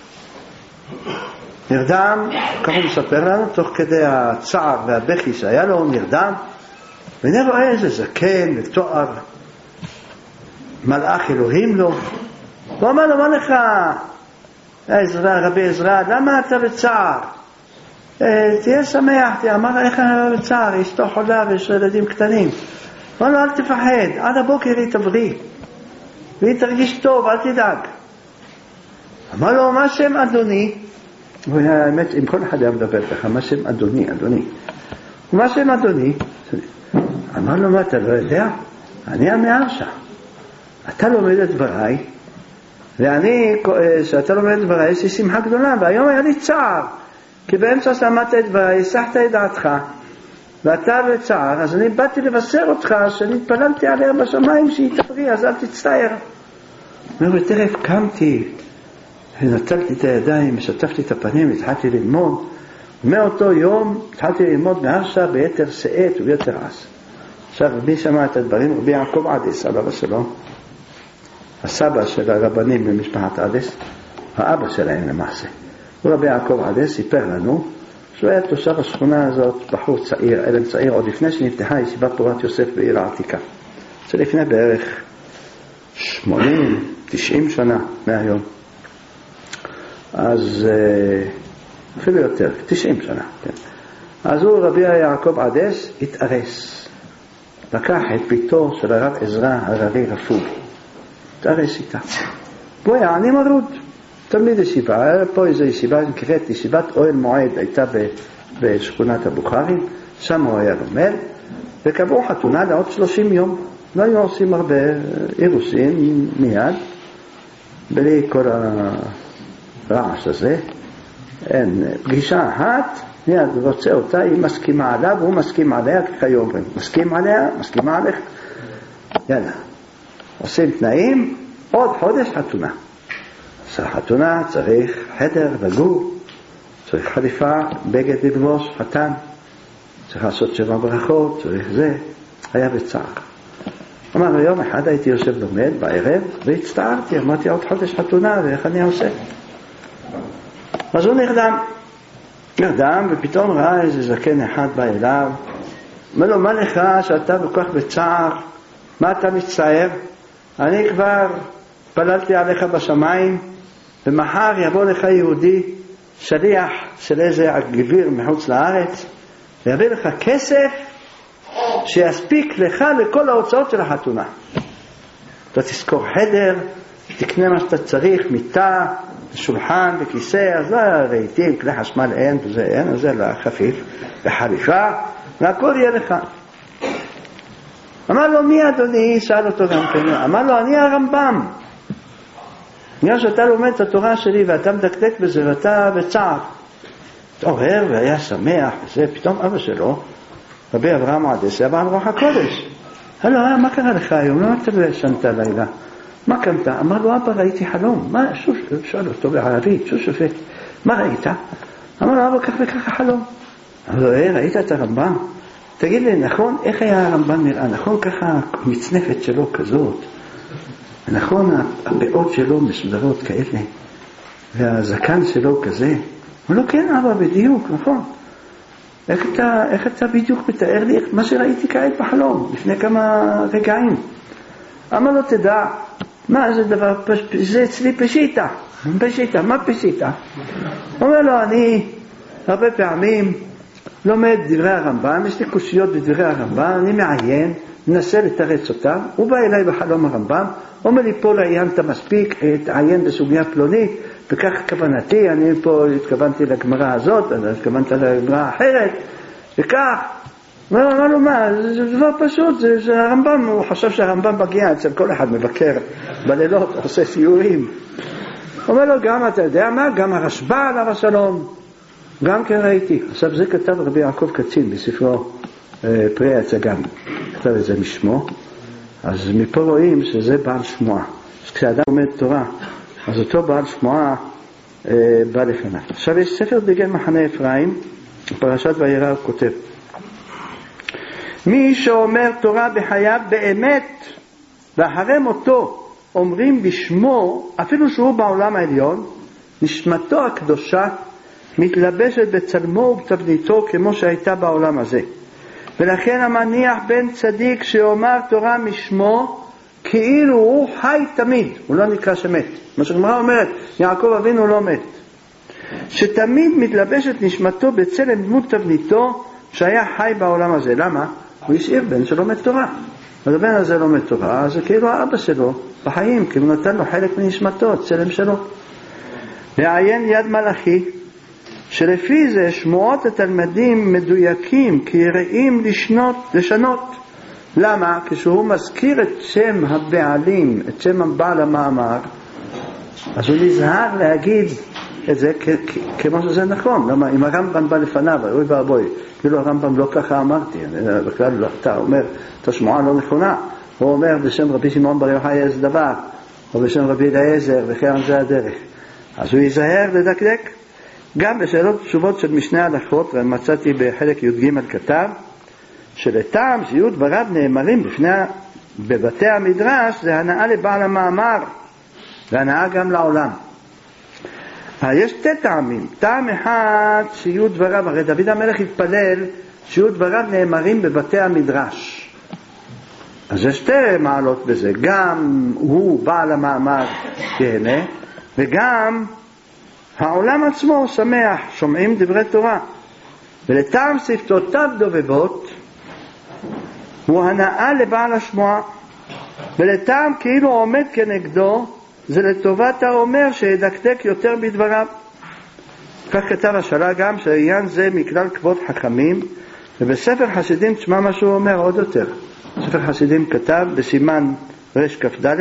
נרדם, כך הוא מספר לנו, תוך כדי הצער והבכי שהיה לו, הוא נרדם, והנה רואה איזה זקן ותואר, מלאך אלוהים לו. הוא אמר לו, מה לך, עזרא, רבי עזרא, למה אתה בצער? תהיה שמח. אמר לה, איך אני בצער? אשתו חולה ויש ילדים קטנים. אמר לו, אל תפחד, עד הבוקר היא תבריא, והיא תרגיש טוב, אל תדאג. אמר לו, מה שם אדוני? האמת, אם כל אחד היה מדבר ככה, מה שם אדוני, אדוני. ומה שם אדוני? אמר לו, מה אתה לא יודע? אני המהרש"א. אתה לומד את דבריי, ואני, שאתה לומד את דבריי, יש לי שמחה גדולה, והיום היה לי צער, כי באמצע שמעת את דבריי, הסחת את דעתך, ואתה בצער, אז אני באתי לבשר אותך, שאני התפללתי עליה בשמיים שהיא תבריא, אז אל תצטער. אומר, תראה, קמתי, ונטלתי את הידיים, משטפתי את הפנים, התחלתי ללמוד. מאותו יום התחלתי ללמוד מהרש"א ביתר שאת וביתר עש. עכשיו רבי שמע את הדברים, רבי יעקב עדס, עליו השלום, הסבא של הרבנים במשפחת עדס, האבא שלהם למעשה. ורבי יעקב עדס סיפר לנו שהוא היה תושב השכונה הזאת, בחור צעיר, אלם צעיר, עוד לפני שנפתחה ישיבת פורת יוסף בעיר העתיקה. זה לפני בערך שמונים, תשעים שנה מהיום. אז אפילו יותר, תשעים שנה, כן. אז הוא, רבי יעקב עדס, התארס. לקח את ביתו של הרב עזרא הררי רפול. התארס איתה. הוא היה עני מרוד. תלמיד ישיבה, פה איזו ישיבה נקראת ישיבת אוהל מועד, הייתה בשכונת הבוכרים, שם הוא היה לומד, וקבעו חתונה לעוד שלושים יום. לא היו עושים הרבה אירוסין מיד, בלי כל הרעש הזה. אין, פגישה אחת, מיד רוצה אותה, היא מסכימה עליו, הוא מסכים עליה, כיום מסכים עליה, מסכימה עליך, יאללה. עושים תנאים, עוד חודש חתונה. חתונה צריך חדר לגור, צריך חליפה, בגד לבוש, חתן, צריך לעשות שבע ברכות, צריך זה. היה בצער. אמר, יום אחד הייתי יושב לומד בערב והצטערתי, אמרתי עוד חודש חתונה ואיך אני עושה. אז הוא נרדם, נרדם ופתאום ראה איזה זקן אחד בא אליו, אומר לו, מה לך שאתה כל כך בצער, מה אתה מצטער? אני כבר פללתי עליך בשמיים, ומחר יבוא לך יהודי שליח של איזה גביר מחוץ לארץ, ויביא לך כסף שיספיק לך לכל ההוצאות של החתונה. אתה תזכור חדר, תקנה מה שאתה צריך, מיטה, שולחן וכיסא, אז לא רהיטים, כלי חשמל אין וזה אין, אז זה לא חפיף, וחליפה, והכל יהיה לך. אמר לו, מי אדוני? שאל אותו גם כן. אמר לו, אני הרמב"ם. בגלל שאתה לומד את התורה שלי ואתה מדקדק בזה ואתה בצער. התעורר והיה שמח וזה, פתאום אבא שלו, רבי אברהם עדס, היה בעל רוח הקודש. אמר לו, מה קרה לך היום? למה אתה ישנת לילה? מה קמת? אמר לו, אבא, ראיתי חלום. מה? שוב, שאל אותו בערבית, שוב שופט. מה ראית? אמר לו, אבא, כך וכך חלום. אמר לו, אה, ראית את הרמב"ם? תגיד לי, נכון, איך היה הרמב"ם נראה? נכון, ככה מצנפת שלו כזאת. נכון, הפאות שלו מסודרות כאלה. והזקן שלו כזה. אמר לו, כן, אבא, בדיוק, נכון. איך אתה, איך אתה בדיוק מתאר לי מה שראיתי כעת בחלום, לפני כמה רגעים? אמר לו, תדע, מה זה דבר, זה אצלי פשיטה, פשיטה, מה פשיטה? אומר לו, אני הרבה פעמים לומד דברי הרמב"ם, יש לי קושיות בדברי הרמב"ם, אני מעיין, מנסה לתרץ אותם, הוא בא אליי בחלום הרמב"ם, אומר לי, פה לעיינת מספיק, תעיין בסוגיה פלונית, וכך כוונתי, אני פה התכוונתי לגמרא הזאת, אני התכוונתי לגמרא האחרת, וכך, אמר לו, מה, זה דבר פשוט, זה, זה הרמב"ם, הוא חשב שהרמב"ם מגיע אצל כל אחד מבקר בלילות, עושה סיורים. אומר לו, גם אתה יודע מה, גם הרשב"א עליו השלום, גם כן ראיתי. עכשיו זה כתב רבי יעקב קצין בספרו אה, פרי ההצגה, כתב את זה משמו, אז מפה רואים שזה בעל שמועה. כשאדם עומד תורה, אז אותו בעל שמועה אה, בא לפניו. עכשיו יש ספר דגל מחנה אפרים, פרשת וירא הוא כותב, מי שאומר תורה בחייו באמת, ואחרי מותו אומרים בשמו, אפילו שהוא בעולם העליון, נשמתו הקדושה מתלבשת בצלמו ובתבניתו כמו שהייתה בעולם הזה. ולכן המניח בן צדיק שאומר תורה משמו, כאילו הוא חי תמיד, הוא לא נקרא שמת. מה שגמרא אומרת, יעקב אבינו לא מת. שתמיד מתלבשת נשמתו בצלם דמות תבניתו שהיה חי בעולם הזה. למה? הוא השאיר בן שלומד תורה. אז הבן הזה לומד תורה, אז זה כאילו האבא שלו בחיים, כי הוא נתן לו חלק מנשמתו, צלם שלו. ועיין יד מלאכי, שלפי זה שמועות התלמידים מדויקים, כי יראים לשנות, לשנות. למה? כשהוא מזכיר את שם הבעלים, את שם הבעל המאמר, אז הוא נזהר להגיד את זה כמו שזה נכון. למה? אם הרמב"ם בא לפניו, אוי ואבוי, כאילו הרמב"ם לא ככה אמרתי, בכלל לא, אתה אומר, את השמועה לא נכונה, הוא אומר בשם רבי שמעון בר יוחאי איזה דבר, או בשם רבי אליעזר, וכן זה הדרך. אז הוא ייזהר לדקדק. גם בשאלות תשובות של משנה הלכות, ומצאתי בחלק י"ג כתב, שלטעם שיהיו דבריו נאמרים בפני, בבתי המדרש, זה הנאה לבעל המאמר, והנאה גם לעולם. יש שתי טעמים. טעם אחד שיהיו דבריו, הרי דוד המלך התפלל שיהיו דבריו נאמרים בבתי המדרש. אז יש שתי מעלות בזה, גם הוא בעל המאמר תהנה, וגם העולם עצמו שמח, שומעים דברי תורה. ולטעם שפתותיו דובבות, הוא הנאה לבעל השמועה. ולטעם כאילו עומד כנגדו, זה לטובת האומר שידקדק יותר בדבריו. כך כתב השאלה גם שהעניין זה מכלל כבוד חכמים, ובספר חסידים תשמע מה שהוא אומר עוד יותר. ספר חסידים כתב בסימן רש כ"ד,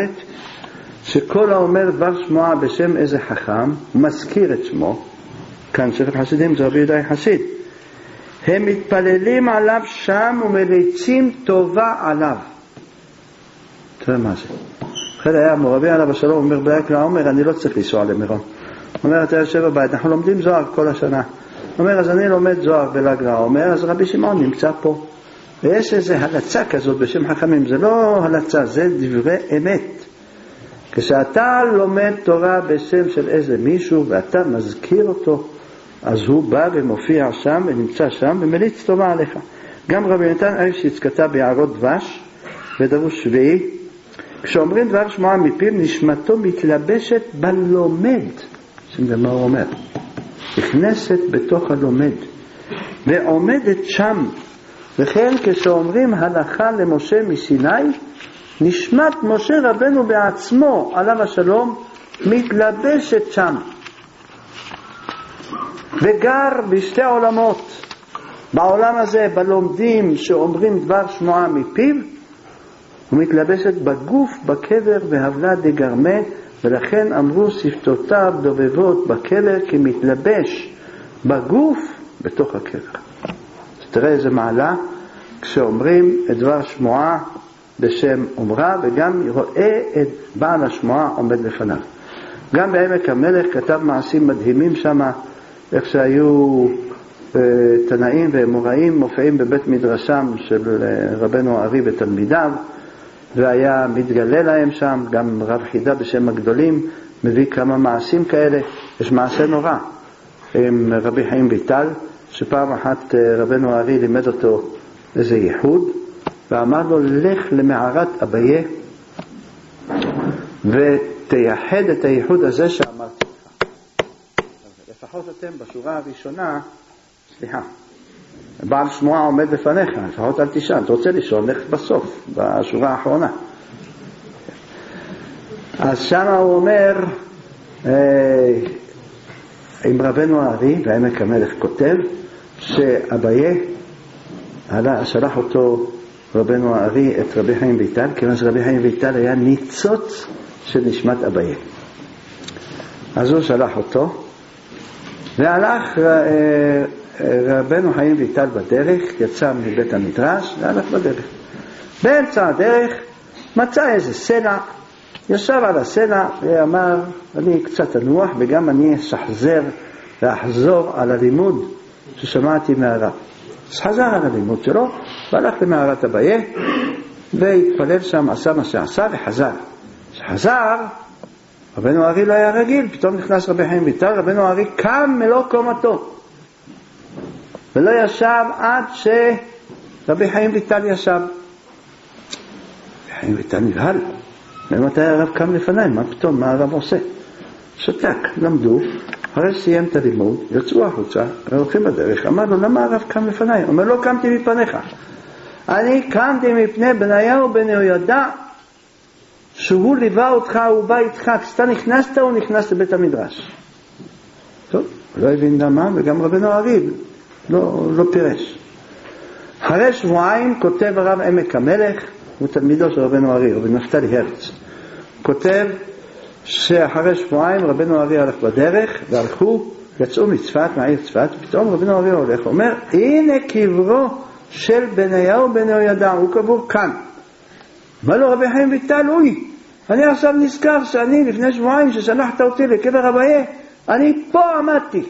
שכל האומר דבר שמועה בשם איזה חכם, הוא מזכיר את שמו, כאן ספר חסידים זה רבי יהודה חסיד, הם מתפללים עליו שם ומליצים טובה עליו. תראה מה זה. אחרי היה מורבי עליו השלום, אומר בלק לעומר, אני לא צריך לנסוע למירון. אומר, אתה יושב בבית, אנחנו לומדים זוהר כל השנה. אומר, אז אני לומד זוהר בלג לעומר, אז רבי שמעון נמצא פה. ויש איזו הלצה כזאת בשם חכמים, זה לא הלצה, זה דברי אמת. כשאתה לומד תורה בשם של איזה מישהו ואתה מזכיר אותו, אז הוא בא ומופיע שם ונמצא שם ומליץ טובה עליך. גם רבי נתן אייבשיץ כתב ביערות דבש בדרוש שביעי, כשאומרים דבר שמועה מפיו נשמתו מתלבשת בלומד. שימו לב מה הוא אומר, נכנסת בתוך הלומד ועומדת שם. וכן כשאומרים הלכה למשה מסיני, נשמת משה רבנו בעצמו עליו השלום מתלבשת שם וגר בשתי עולמות, בעולם הזה בלומדים שאומרים דבר שמועה מפיו, ומתלבשת בגוף בקבר והבלה דגרמה, ולכן אמרו שפתותיו דובבות בקבר כי מתלבש בגוף בתוך הקבר. תראה איזה מעלה כשאומרים את דבר שמועה בשם אומרה, וגם רואה את בעל השמועה עומד לפניו. גם בעמק המלך כתב מעשים מדהימים שם, איך שהיו אה, תנאים ואמוראים מופיעים בבית מדרשם של אה, רבנו הארי ותלמידיו, והיה מתגלה להם שם. גם רב חידה בשם הגדולים מביא כמה מעשים כאלה. יש מעשה נורא עם רבי חיים ויטל, שפעם אחת רבנו הארי לימד אותו איזה ייחוד, ואמר לו לך למערת אביה ותייחד את הייחוד הזה שאמרתי לך. לפחות אתם בשורה הראשונה, סליחה, בעל שמועה עומד בפניך, לפחות אל תשאל, אתה רוצה לשאול, לך בסוף, בשורה האחרונה. אז שם הוא אומר, עם רבנו הארי, ועמק המלך כותב, שאביה, שלח אותו רבנו הארי את רבי חיים ויטל, כיוון שרבי חיים ויטל היה ניצוץ של נשמת אביה. אז הוא שלח אותו, והלך רבנו חיים ויטל בדרך, יצא מבית המדרש, והלך בדרך. באמצע הדרך מצא איזה סלע, ישב על הסלע ואמר, אני קצת אנוח וגם אני אשחזר ואחזור על הלימוד ששמעתי מהרב. אז חזר על הלימוד שלו, והלך למערת אביה, והתפלל שם, עשה מה שעשה וחזר. כשחזר, רבנו הארי לא היה רגיל, פתאום נכנס רבי חיים ויטל, רבנו הארי קם מלוא קומתו, ולא ישב עד שרבי חיים ויטל ישב. רבי חיים ויטל נבהל, ומתי הרב קם לפניי, מה פתאום, מה הרב עושה? שתק, למדו, אחרי סיים את הלימוד, יצאו החוצה, הולכים בדרך, אמר לו, למה הרב קם לפניי? אומר, לא קמתי מפניך, אני קמתי מפני בניהו בן יהוידע, שהוא ליווה אותך, הוא בא איתך, כשאתה נכנסת, הוא נכנס לבית המדרש. טוב, לא הבין למה, וגם רבנו הארי לא, לא פירש. אחרי שבועיים כותב הרב עמק המלך, הוא תלמידו של רבנו הארי, רבי נפתלי הרץ, כותב שאחרי שבועיים רבנו הארי הלך בדרך, והלכו, יצאו מצפת, מהעיר צפת, ופתאום רבנו הארי הולך, אומר, הנה קברו של בניהו בן יהוידע, הוא קבור כאן. אמר לו רבי חיים ויטל, אוי, אני עכשיו נזכר שאני לפני שבועיים ששלחת אותי לקבר אביה, אני פה עמדתי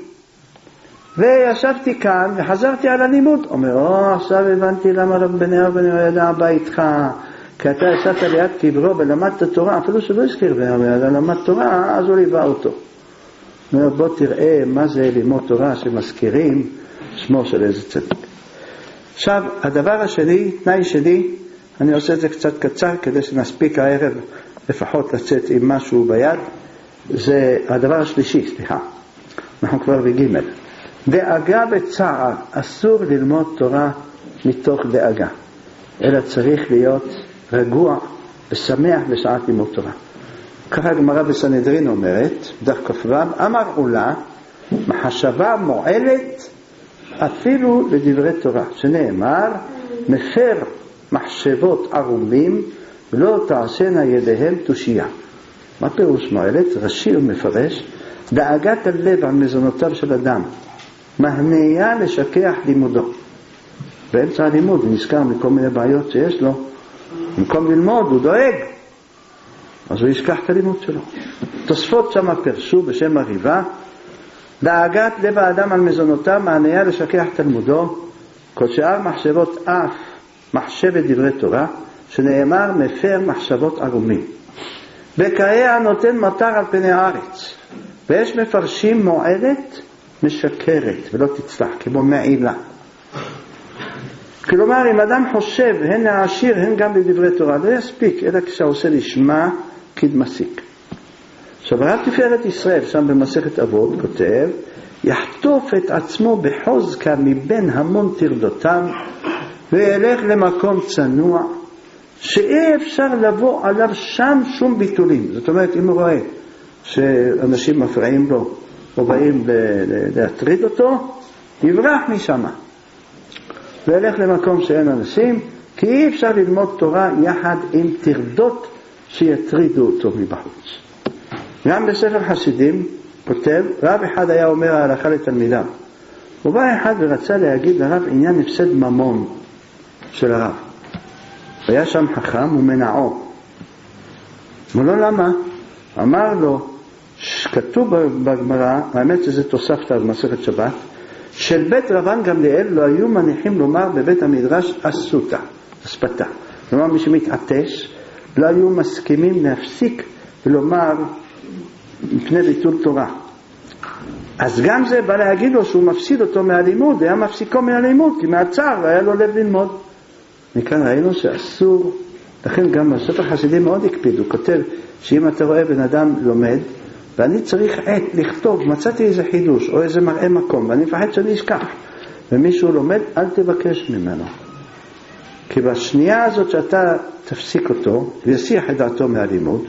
וישבתי כאן וחזרתי על הלימוד. אומר, או, עכשיו הבנתי למה רב בניהו בן יהוידע בא איתך, כי אתה ישבת ליד קברו ולמדת תורה, אפילו שלא הזכיר בניהו בן יהוידע, למד תורה, אז הוא ליווה אותו. אומר, בוא תראה מה זה לימוד תורה שמזכירים שמו של איזה צדיק. עכשיו, הדבר השני, תנאי שני, אני עושה את זה קצת קצר כדי שנספיק הערב לפחות לצאת עם משהו ביד. זה הדבר השלישי, סליחה, אנחנו כבר בגימל. דאגה בצער, אסור ללמוד תורה מתוך דאגה, אלא צריך להיות רגוע ושמח בשעת לימוד תורה. ככה הגמרא בסנהדרין אומרת, דף כ"ו, אמר עולה, מחשבה מועלת אפילו לדברי תורה, שנאמר, מפר מחשבות ערומים ולא תעשנה ידיהם תושייה. מה פירוש מועלת? רש"י ומפרש, דאגת הלב על מזונותיו של אדם מהניה לשכח לימודו. באמצע הלימוד הוא נזכר מכל מיני בעיות שיש לו, במקום ללמוד הוא דואג, אז הוא ישכח את הלימוד שלו. תוספות שם פרשו בשם הריבה, דאגת לב האדם על מזונותיו מהניה לשכח תלמודו, כל שאר מחשבות אף מחשבת דברי תורה, שנאמר מפר מחשבות ערומים. בקהיה נותן מטר על פני הארץ, ויש מפרשים מועלת משקרת ולא תצלח, כמו מעילה. כלומר, אם אדם חושב הן העשיר הן גם בדברי תורה, לא יספיק, אלא כשעושה לשמה כדמסיק. עכשיו, רב תפארת ישראל, שם במסכת אבות, כותב, יחטוף את עצמו בחוזקה מבין המון תרדותיו, וילך למקום צנוע, שאי אפשר לבוא עליו שם שום ביטולים. זאת אומרת, אם הוא רואה שאנשים מפריעים לו, או באים להטריד אותו, יברח משם. וילך למקום שאין אנשים, כי אי אפשר ללמוד תורה יחד עם תרדות שיטרידו אותו מבחוץ. גם בספר חסידים כותב, רב אחד היה אומר ההלכה לתלמידיו. הוא בא אחד ורצה להגיד לרב עניין הפסד ממון של הרב. היה שם חכם ומנעו. אמר לו למה? אמר לו, כתוב בגמרא, האמת שזה תוספתא במסכת שבת, של בית רבן גמליאל לא היו מניחים לומר בבית המדרש אסותא, אספתא. כלומר, מי שמתעטש, לא היו מסכימים להפסיק ולומר מפני ביטול תורה. אז גם זה בא להגיד לו שהוא מפסיד אותו מהלימוד, היה מפסיקו מהלימוד, כי מהצער היה לו לב ללמוד. מכאן ראינו שאסור, לכן גם הספר חסידים מאוד הקפיד, הוא כותב שאם אתה רואה בן אדם לומד, ואני צריך עת לכתוב, מצאתי איזה חידוש או איזה מראה מקום, ואני מפחד שאני אשכח, ומישהו לומד, אל תבקש ממנו. כי בשנייה הזאת שאתה תפסיק אותו, ויסיח את דעתו מהלימוד,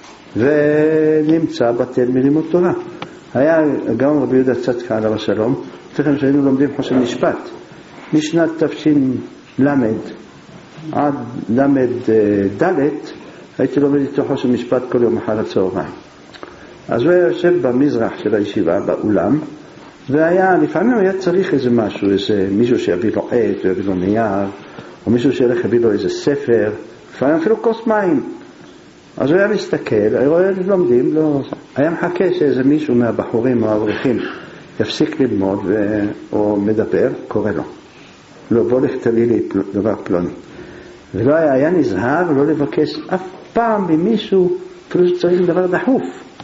ונמצא בטל מלימוד תורה. היה גם רבי יהודה צדקה עליו השלום, תכף שהיינו לומדים חושן משפט, משנת תפשין למד עד למד ד' הייתי לומד איתו חושן משפט כל יום אחר הצהריים. אז הוא היה יושב במזרח של הישיבה, באולם, והיה, לפעמים היה צריך איזה משהו, איזה מישהו שיביא לו עט, או יביא לו נייר, או מישהו שילך יביא לו איזה ספר, לפעמים אפילו כוס מים. אז הוא היה מסתכל, היה רואה לומדים, לא, היה מחכה שאיזה מישהו מהבחורים או האברכים יפסיק ללמוד ו... או מדבר, קורא לו. לא, בוא לכתבי לי פל... דבר פלוני. ולא היה, היה נזהר לא לבקש אף פעם ממישהו, אפילו שצריך דבר דחוף,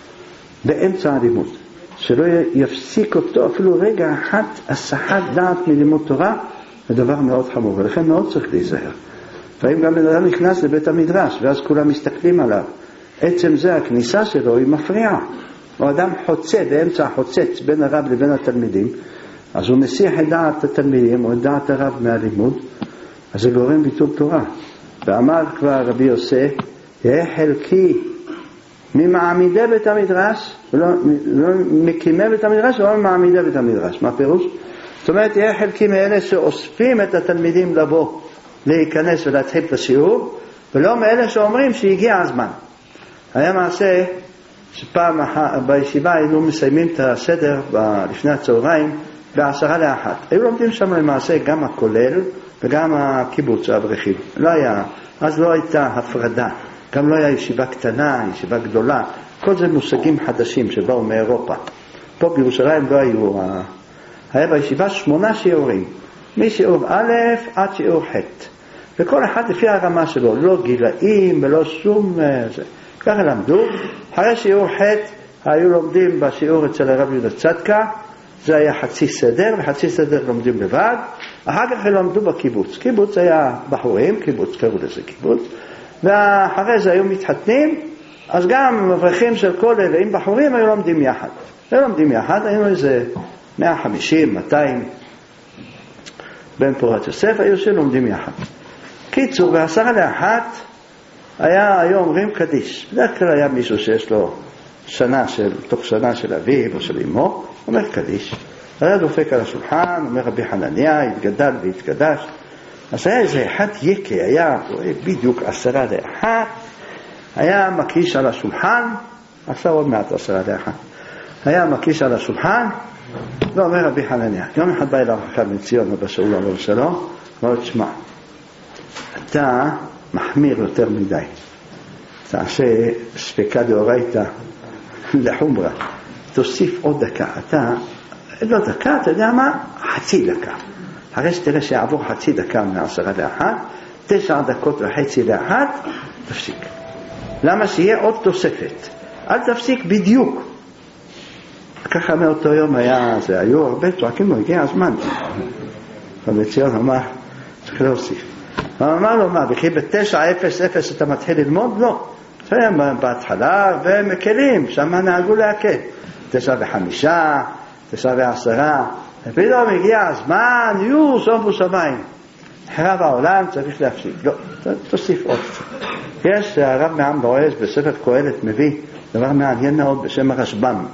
באמצע הלימוד. שלא יפסיק אותו אפילו רגע אחת הסחת דעת מלימוד תורה, זה דבר מאוד חמור, ולכן מאוד צריך להיזהר. לפעמים גם בן אדם נכנס לבית המדרש, ואז כולם מסתכלים עליו. עצם זה, הכניסה שלו היא מפריעה. או אדם חוצה באמצע החוצץ בין הרב לבין התלמידים, אז הוא מסיח את דעת התלמידים או את דעת הרב מהלימוד, אז זה גורם ביטול תורה. ואמר כבר רבי יוסף, יהיה חלקי ממעמידי בית המדרש, ולא, לא מקימי בית המדרש, ולא ממעמידי בית המדרש. מה פירוש? זאת אומרת, יהיה חלקי מאלה שאוספים את התלמידים לבוא, להיכנס ולהתחיל את השיעור, ולא מאלה שאומרים שהגיע הזמן. היה מעשה שפעם בישיבה היינו מסיימים את הסדר לפני הצהריים בעשרה לאחת. היו לומדים שם למעשה גם הכולל וגם הקיבוץ האברכים. לא היה, אז לא הייתה הפרדה. גם לא היה ישיבה קטנה, ישיבה גדולה. כל זה מושגים חדשים שבאו מאירופה. פה בירושלים לא היו. היה בישיבה שמונה שיעורים. משיעור א' עד שיעור ח'. וכל אחד לפי הרמה שלו, לא גילאים ולא שום זה. ככה למדו. אחרי שיעור ח' היו לומדים בשיעור אצל הרב יהודה צדקה, זה היה חצי סדר, וחצי סדר לומדים לבד. אחר כך למדו בקיבוץ. קיבוץ היה בחורים, קיבוץ קראו לזה קיבוץ. ואחרי זה היו מתחתנים, אז גם מבריחים של כולל ועם בחורים היו לומדים יחד. היו לומדים יחד, היינו איזה מאה וחמישים, מאתיים בן פורת יוסף, היו שלומדים יחד. קיצור, בעשרה לאחת היה, היו אומרים קדיש. בדרך כלל היה מישהו שיש לו שנה של, תוך שנה של אביו או של אמו, אומר קדיש. היה דופק על השולחן, אומר רבי חנניה, התגדל והתקדש. אז היה איזה אחד יקה, היה בדיוק עשרה לאחת, היה מקיש על השולחן, עכשיו עוד מעט עשרה לאחת. היה מקיש על השולחן, ואומר רבי חנניה, יום אחד בא אליו חכם בן ציון אבא שאול עליו שלום, אמר, תשמע, אתה מחמיר יותר מדי. תעשה ספקה דאורייתא לחומרה. תוסיף עוד דקה. אתה, לא דקה, אתה יודע מה? חצי דקה. הרי שתראה שיעבור חצי דקה מעשרה לאחת, תשע דקות וחצי לאחת, תפסיק. למה שיהיה עוד תוספת? אל תפסיק בדיוק. ככה מאותו יום היה, זה היו הרבה צועקים לו, הגיע הזמן. רבי ציון אמר, צריך להוסיף. הוא אמר לו, מה, בכי בתשע אפס אפס אתה מתחיל ללמוד? לא. זה היה בהתחלה ומקלים, שם נהגו להקל. תשע וחמישה, תשע ועשרה, ופתאום הגיע הזמן, יו, סוף ושמיים. חרב העולם צריך להפסיק. לא, תוסיף עוד. יש, הרב מעם דורש בספר קהלת מביא דבר מעניין מאוד בשם הרשב"ם.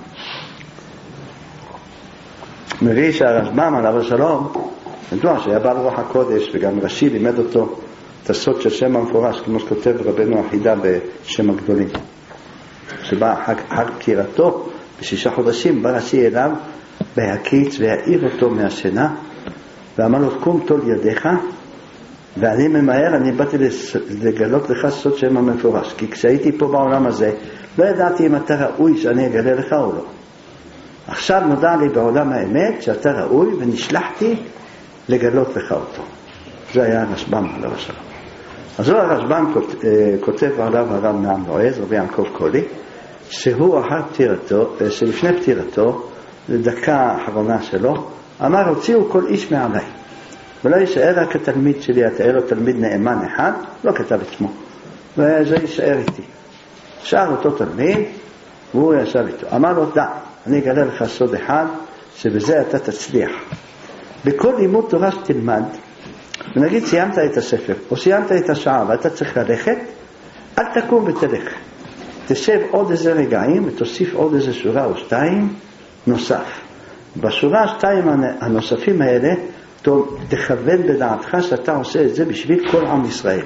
מביא שהרשב"ם עליו השלום, נדוע שהיה בעל רוח הקודש, וגם רש"י לימד אותו את הסוד של שם המפורש, כמו שכותב רבנו החידה בשם הגדולים. שבא חג קירתו בשישה חודשים, בא רש"י אליו בהקיץ והעיר אותו מהשינה, ואמר לו, קום תול ידיך, ואני ממהר, אני באתי לגלות לך סוד שם המפורש, כי כשהייתי פה בעולם הזה, לא ידעתי אם אתה ראוי שאני אגלה לך או לא. עכשיו נודע לי בעולם האמת שאתה ראוי, ונשלחתי לגלות לך אותו. זה היה הרשב"ם עליו השלום. אז הוא הרשב"ם כותב עליו הרב נעם לועז, רבי יעקב קולי, שהוא אחר פטירתו, שלפני פטירתו, לדקה האחרונה שלו, אמר, הוציאו כל איש מעליי. ולא יישאר רק התלמיד שלי, היה לו תלמיד נאמן אחד, לא כתב את שמו. וזה יישאר איתי. שאר אותו תלמיד, והוא ישב איתו. אמר לו, דע, אני אגלה לך סוד אחד, שבזה אתה תצליח. בכל לימוד תורה שתלמד, ונגיד סיימת את הספר, או סיימת את השעה, ואתה צריך ללכת, אל תקום ותלך. תשב עוד איזה רגעים, ותוסיף עוד איזה שורה או שתיים נוסף. בשורה שתיים הנוספים האלה, תכוון בדעתך שאתה עושה את זה בשביל כל עם ישראל.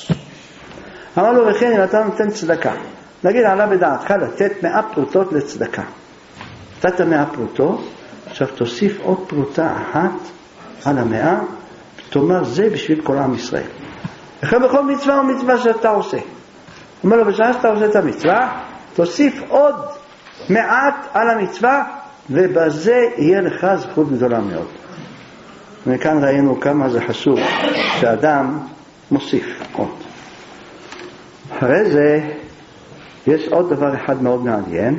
אמר לו, וכן אם אתה נותן צדקה, נגיד עלה בדעתך לתת מאה פרוטות לצדקה. נתת מאה פרוטות, עכשיו תוסיף עוד פרוטה אחת על המאה, תאמר זה בשביל כל עם ישראל. וכן בכל מצווה ומצווה שאתה עושה. אומר לו, בשעה שאתה עושה את המצווה, תוסיף עוד מעט על המצווה, ובזה יהיה לך זכות גדולה מאוד. וכאן ראינו כמה זה חשוב שאדם מוסיף עוד. אחרי זה יש עוד דבר אחד מאוד מעניין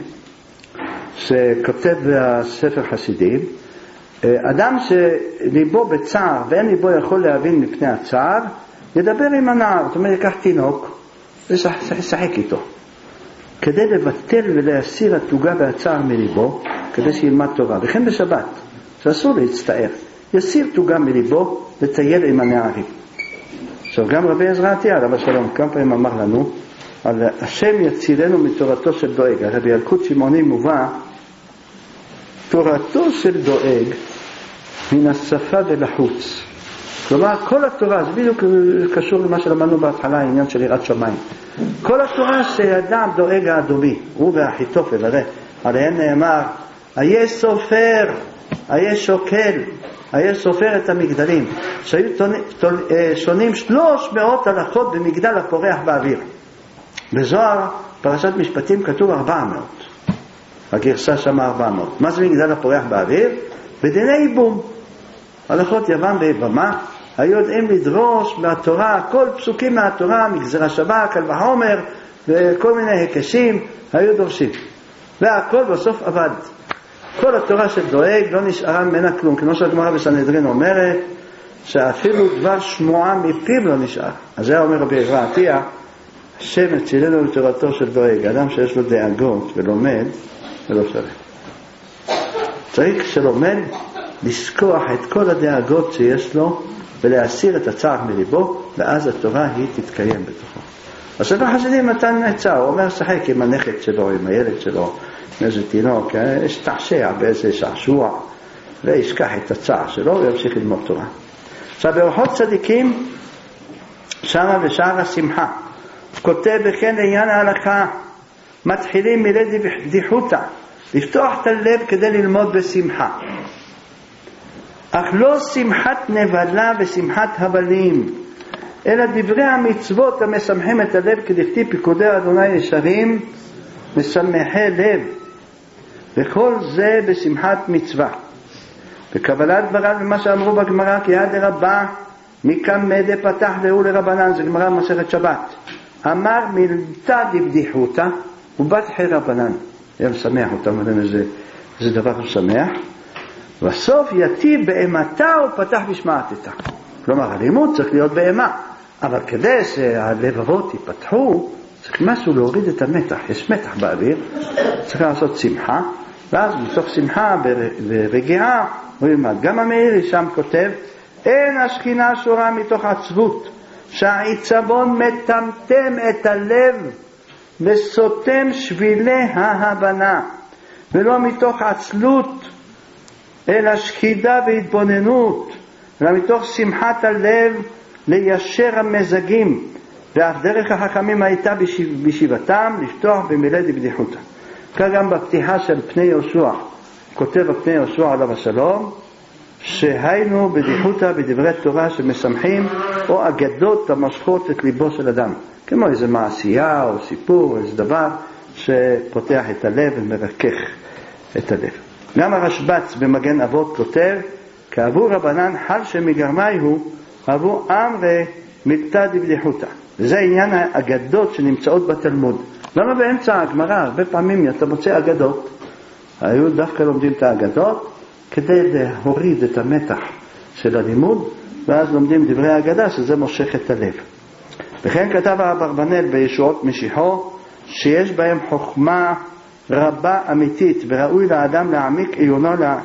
שכותב בספר חסידים, אדם שליבו בצער ואין ליבו יכול להבין מפני הצער, ידבר עם הנער, זאת אומרת יקח תינוק וישחק איתו כדי לבטל ולהסיר התוגה והצער מליבו, כדי שילמד תורה. וכן בשבת שאסור להצטער, יסיר תוגה מליבו לטייל עם הנערים. עכשיו גם רבי עזרא עטייה עליו השלום כמה פעמים אמר לנו על השם יצילנו מתורתו של דואג. הרבי ילקוט שמעוני מובא, תורתו של דואג מן השפה ולחוץ. כלומר כל התורה, זה בדיוק קשור למה שלמדנו בהתחלה, העניין של יראת שמיים. כל התורה שאדם דואג האדומי, הוא והאחיתופל, הרי עליהם נאמר, היה סופר, היה שוקל, היה סופר את המגדלים, שהיו שונים שלוש מאות הלכות במגדל הפורח באוויר. בזוהר, פרשת משפטים, כתוב ארבע מאות. הגרסה שמה ארבע מאות. מה זה מגדל הפורח באוויר? בדיני איבום. הלכות יוון ויבמה, היו יודעים לדרוש מהתורה, כל פסוקים מהתורה, מגזרה שווה, קל וחומר, וכל מיני הקשים, היו דורשים. והכל בסוף עבד. כל התורה של דואג לא נשארה ממנה כלום, כמו שהגמרא בסנהדרין אומרת, שאפילו דבר שמועה מפיו לא נשאר. אז זה אומר רבי עזרא עטייה, השם הצילנו לתורתו של דואג, אדם שיש לו דאגות ולומד, ולא שווה. צריך שלומד לשכוח את כל הדאגות שיש לו, ולהסיר את הצער מליבו, ואז התורה היא תתקיים בתוכו. הספר חסידים נתן עצה, הוא אומר שחק עם הנכד שלו, עם הילד שלו, איזה תינוק, ישתעשע באיזה שעשוע, וישכח את הצער שלו, וימשיך ללמוד תורה. עכשיו באורחות צדיקים, שמה בשער השמחה, כותב בכן לעניין ההלכה, מתחילים מלדי בדיחותה, לפתוח את הלב כדי ללמוד בשמחה. אך לא שמחת נבלה ושמחת הבלים, אלא דברי המצוות המשמחים את הלב, כדכתיב פיקודי אדוני ישרים משמחי לב, וכל זה בשמחת מצווה. וקבלת דבריו במה שאמרו בגמרא, כי עד רבה מכאן מדי פתח דהו לרבנן, זה גמרא מסכת שבת, אמר מילתא דבדיחותא ובתחי רבנן, היה משמח אותם, זה, זה דבר משמח. בסוף יתיב באמתה ופתח בשמעתתה. כלומר הלימוד צריך להיות באמה, אבל כדי שהלבבות ייפתחו צריך משהו להוריד את המתח. יש מתח באוויר, צריך לעשות שמחה, ואז מתוך שמחה ורגיעה הוא ילמד. גם המאיר שם כותב, אין השכינה שורה מתוך עצבות, שהעיצבון מטמטם את הלב וסותם שבילי ההבנה, ולא מתוך עצלות אלא שקידה והתבוננות, אלא מתוך שמחת הלב ליישר המזגים. ואף דרך החכמים הייתה בישיבתם לפתוח במילדי בדיחותא. כך גם בפתיחה של פני יהושע, כותב בפני יהושע עליו השלום, שהיינו בדיחותא בדברי תורה שמשמחים, או אגדות המשכות את ליבו של אדם, כמו איזה מעשייה או סיפור או איזה דבר שפותח את הלב ומרכך את הלב. גם הרשב"ץ במגן אבות כותב, כעבור רבנן חל שמגרמי הוא עבור אמרי מילתא דבדיחותא. וזה עניין האגדות שנמצאות בתלמוד. למה באמצע הגמרא הרבה פעמים אתה מוצא אגדות, היו דווקא לומדים את האגדות כדי להוריד את המתח של הלימוד, ואז לומדים דברי האגדה שזה מושך את הלב. וכן כתב אברבנאל בישועות משיחו שיש בהם חוכמה רבה אמיתית, וראוי לאדם להעמיק עיונו לה,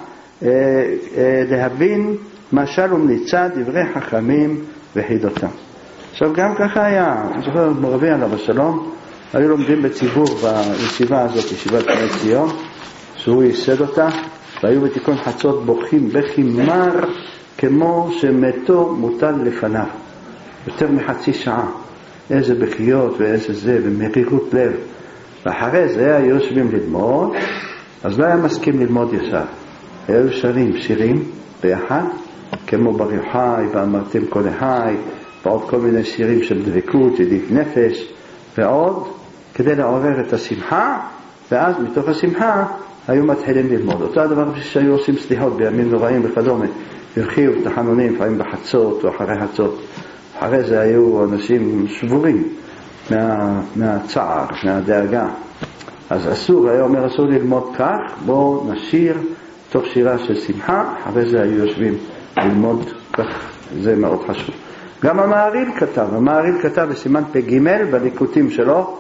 להבין משל ומליצה דברי חכמים וחידותם. עכשיו גם ככה היה, אני זוכר מרבי עליו השלום, היו לומדים בציבור בישיבה הזאת, ישיבת בני ציון, שהוא ייסד אותה, והיו בתיקון חצות בוכים בכי מר כמו שמתו מוטל לפניו, יותר מחצי שעה, איזה בכיות ואיזה זה ומרירות לב. ואחרי זה היו יושבים ללמוד, אז לא היה מסכים ללמוד ישר, היו שרים שירים ביחד, כמו בר יוחאי ואמרתם כל החי, ועוד כל מיני שירים של דבקות, ידיד נפש ועוד, כדי לעורר את השמחה, ואז מתוך השמחה היו מתחילים ללמוד. אותו הדבר שהיו עושים סליחות בימים נוראים וכדומה, הרחיבו את החנונים לפעמים בחצות או אחרי חצות. אחרי זה היו אנשים שבורים מה, מהצער, מהדאגה. אז אסור, היה אומר אסור ללמוד כך, בואו נשיר תוך שירה של שמחה. אחרי זה היו יושבים ללמוד כך, זה מאוד חשוב. גם המעריל כתב, המעריל כתב בסימן פ"ג בליקוטים שלו,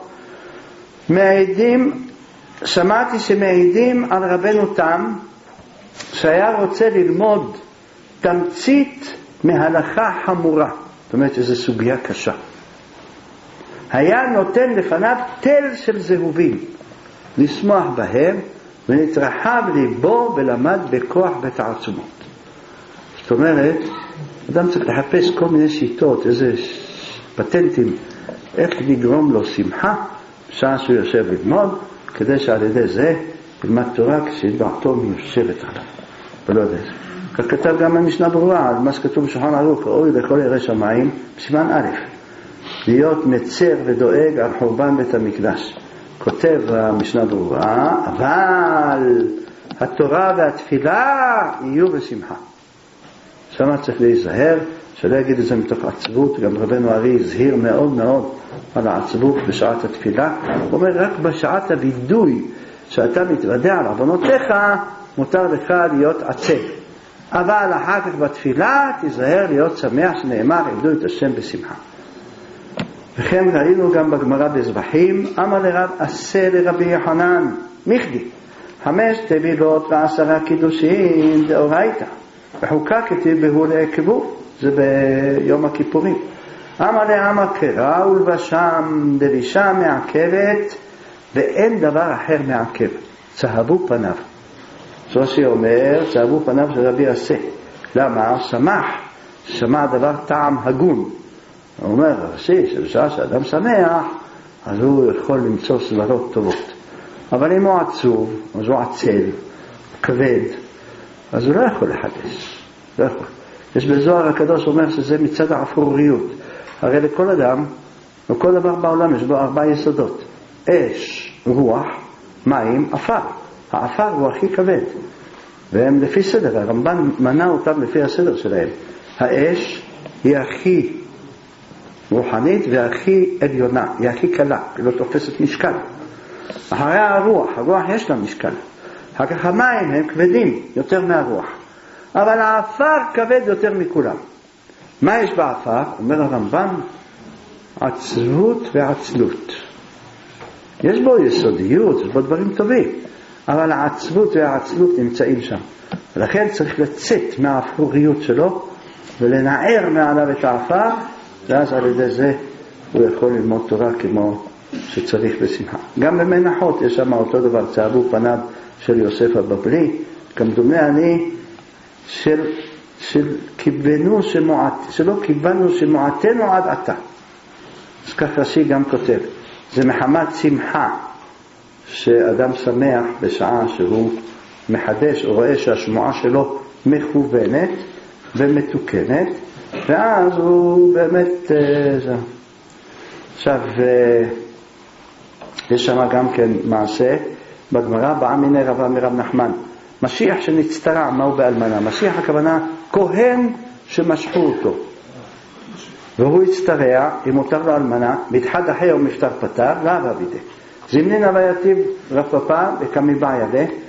מעידים, שמעתי שמעידים על רבנו תם שהיה רוצה ללמוד תמצית מהלכה חמורה, זאת אומרת שזו סוגיה קשה, היה נותן לפניו תל של זהובים לשמוח בהם, ונתרחב ליבו ולמד בכוח בתעצומות. זאת אומרת, אדם צריך לחפש כל מיני שיטות, איזה פטנטים, איך לגרום לו שמחה בשעה שהוא יושב ללמוד, כדי שעל ידי זה ילמד תורה כשדעתו מיושבת עליו. ולא יודע. כך כתב גם המשנה ברורה, על מה שכתוב בשולחן ערוך, ראוי לכל ירא שמיים, בסימן א', להיות מצר ודואג על חורבן בית המקדש. כותב המשנה ברורה, אבל התורה והתפילה יהיו בשמחה. שמה צריך להיזהר, שלא יגיד את זה מתוך עצבות. גם רבנו ארי הזהיר מאוד מאוד על העצבות בשעת התפילה. הוא אומר, רק בשעת הוידוי שאתה מתוודע על עוונותיך, מותר לך להיות עצב. אבל אחר כך בתפילה תיזהר להיות שמח, שנאמר, עבדו את השם בשמחה. וכן ראינו גם בגמרא בזבחים, אמר לרב עשה לרבי יוחנן, מיכדי, חמש תפילות ועשרה קידושין דאורייתא. וחוקה כתיב בהו לעקבו, זה ביום הכיפורים. אמר לעמר קרא ולבשם דרישה מעכבת, ואין דבר אחר מעכב, צהבו פניו. זו שאומר, צהבו פניו של רבי עשה. למה? שמח, שמע דבר טעם הגון. הוא אומר, רשי, שבשעה שאדם שמח, אז הוא יכול למצוא סברות טובות. אבל אם הוא עצוב, אז הוא עצל, כבד, אז הוא לא יכול לחדש. לא יכול. יש בזוהר הקדוש אומר שזה מצד האפרוריות. הרי לכל אדם, וכל דבר בעולם יש בו ארבע יסודות. אש, רוח, מים, אפר. האפר הוא הכי כבד. והם לפי סדר, הרמב"ן מנה אותם לפי הסדר שלהם. האש היא הכי רוחנית והכי עליונה, היא הכי קלה, היא לא תופסת משקל. אחרי הרוח, הרוח יש לה משקל. אחר כך המים הם כבדים יותר מהרוח. אבל האפר כבד יותר מכולם. מה יש באפר? אומר הרמב"ן, עצבות ועצלות. יש בו יסודיות, יש בו דברים טובים, אבל העצבות והעצלות נמצאים שם. ולכן צריך לצאת מהאפרוריות שלו ולנער מעליו את האפר, ואז על ידי זה הוא יכול ללמוד תורה כמו שצריך בשמחה. גם במנחות יש שם אותו דבר, צהבו פניו של יוסף הבבלי, גם דומה אני של, של כיוונו שמועט, שלא כיוונו שמועטנו עד עתה. אז כך רש"י גם כותב, זה מחמת שמחה שאדם שמח בשעה שהוא מחדש או רואה שהשמועה שלו מכוונת ומתוקנת, ואז הוא באמת זה. עכשיו יש שם גם כן מעשה בגמרא, באה מיני רבה מרב נחמן, משיח שנצטרע, מהו באלמנה? משיח הכוונה כהן שמשכו אותו, והוא הצטרע, אם מותר לו אלמנה, בתחד אחר ומפטר פטר, לא אבא בידי. זמנין הווייתיב רפפה וקמי בעיה דה,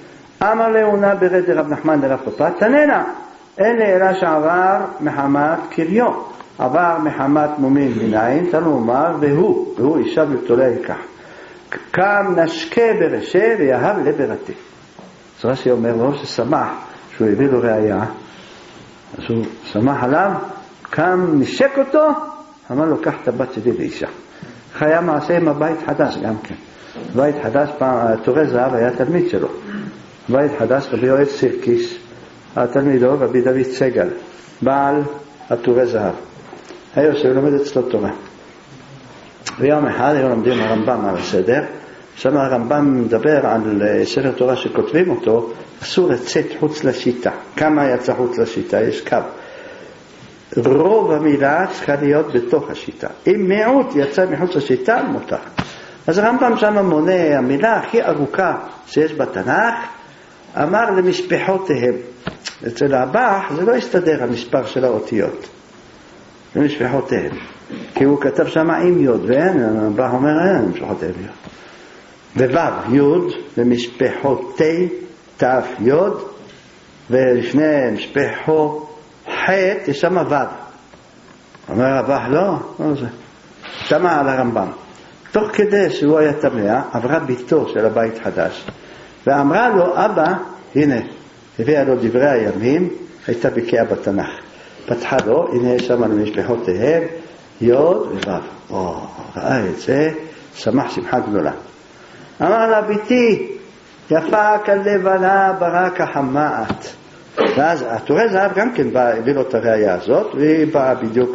אמר לאונה ברד רב נחמן לרב פפא, תננה, אין לי אלא שעבר מחמת קריו, עבר מחמת מומין מנין, תנו אומר, והוא, והוא אישה ובתולה יקח. קם נשקה ברשה ויהב לברתי. אז רש"י אומר לו ששמח, שהוא הביא לו ראיה, אז הוא שמח עליו, קם נשק אותו, אמר לו, קח את הבת שלי לאישה. היה מעשה עם הבית חדש גם כן. בית חדש, פעם, תורי זהב היה תלמיד שלו. בית חדש, רבי יואל סירקיס, התלמידו, רבי דוד סגל, בעל התורי זהב. היה יושב לומד אצלו תורה. ויום אחד היו לומדים הרמב"ם על הסדר, שם הרמב"ם מדבר על ספר תורה שכותבים אותו, אסור לצאת חוץ לשיטה. כמה יצא חוץ לשיטה? יש קו. רוב המילה צריכה להיות בתוך השיטה. אם מיעוט יצא מחוץ לשיטה, מותר. אז הרמב"ם שם מונה, המילה הכי ארוכה שיש בתנ"ך, אמר למשפחותיהם. אצל הבח זה לא יסתדר המספר של האותיות. למשפחותיהם. כי הוא כתב שם עם יוד, ואין, הבח אומר, אין, למשפחותיהם יוד. ווו, יוד, למשפחותי, תף, יוד, ולפני משפחו, חטא, יש שם וו. אומר הבח, לא, לא זה. שמה על הרמב"ם. תוך כדי שהוא היה תמיה, עברה ביתו של הבית חדש, ואמרה לו, אבא, הנה, הביאה לו דברי הימים, הייתה בקיאה בתנ"ך. פתחה לו, הנה יש שם למשפחותיהם, יוד ווו. או, ראה את זה, שמח שמחה גדולה. אמר לה, ביתי, יפה כלבנה ברק החמאת. ואז התורי זהב גם כן בא, הביא לו את הראייה הזאת, והיא באה בדיוק.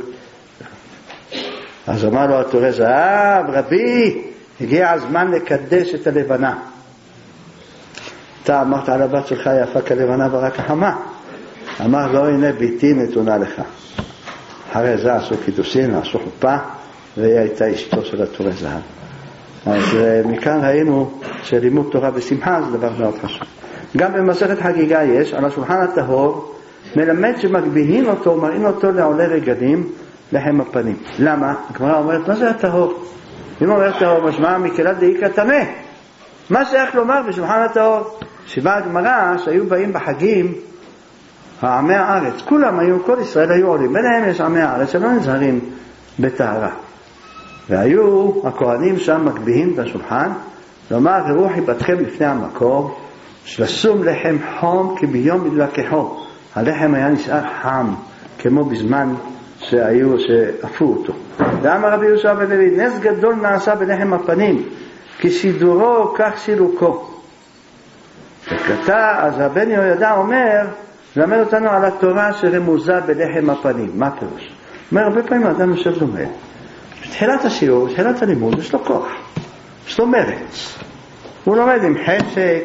אז אמר לו התורי זהב, רבי, הגיע הזמן לקדש את הלבנה. אתה אמרת על הבת שלך יפה כלבנה ברק החמה. אמר לו, הנה ביתי נתונה לך. אחרי זה עשו קידושין, עשו חופה, והיא הייתה אשתו של התורי זהב. אז מכאן ראינו שלימוד תורה בשמחה זה דבר מאוד חשוב. גם במסכת חגיגה יש, על השולחן הטהור, מלמד שמגביהים אותו, מראים אותו לעולי רגלים, לחם הפנים. למה? הגמרא אומרת, מה זה הטהור? אם אומרת טהור, משמע מקהלת דאיקרא טמא. מה שייך לומר בשולחן הטהור? שבאה הגמרא שהיו באים בחגים, העמי הארץ, כולם היו, כל ישראל היו עולים, ביניהם יש עמי הארץ שלא נזהרים בטהרה. והיו הכהנים שם מגביהים בשולחן, לומר, רוחי בתכם לפני המקום, שלשום לחם חום כי ביום ידלקחו. הלחם היה נשאר חם, כמו בזמן שהיו, שאפו אותו. ואמר רבי יהושע בן לוי, נס גדול נעשה בלחם הפנים, כי שידורו כך סילוקו. וכתה, אז הבן יהוידע אומר, למד אותנו על התורה שרמוזה בלחם הפנים. מה פירוש? אומר, הרבה פעמים האדם יושב לומד. בתחילת השיעור, בתחילת הלימוד, יש לו כוח. יש לו מרץ. הוא לומד עם חשק,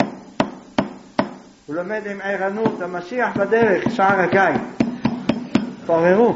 הוא לומד עם ערנות, המשיח בדרך, שער הגיא. תעוררו.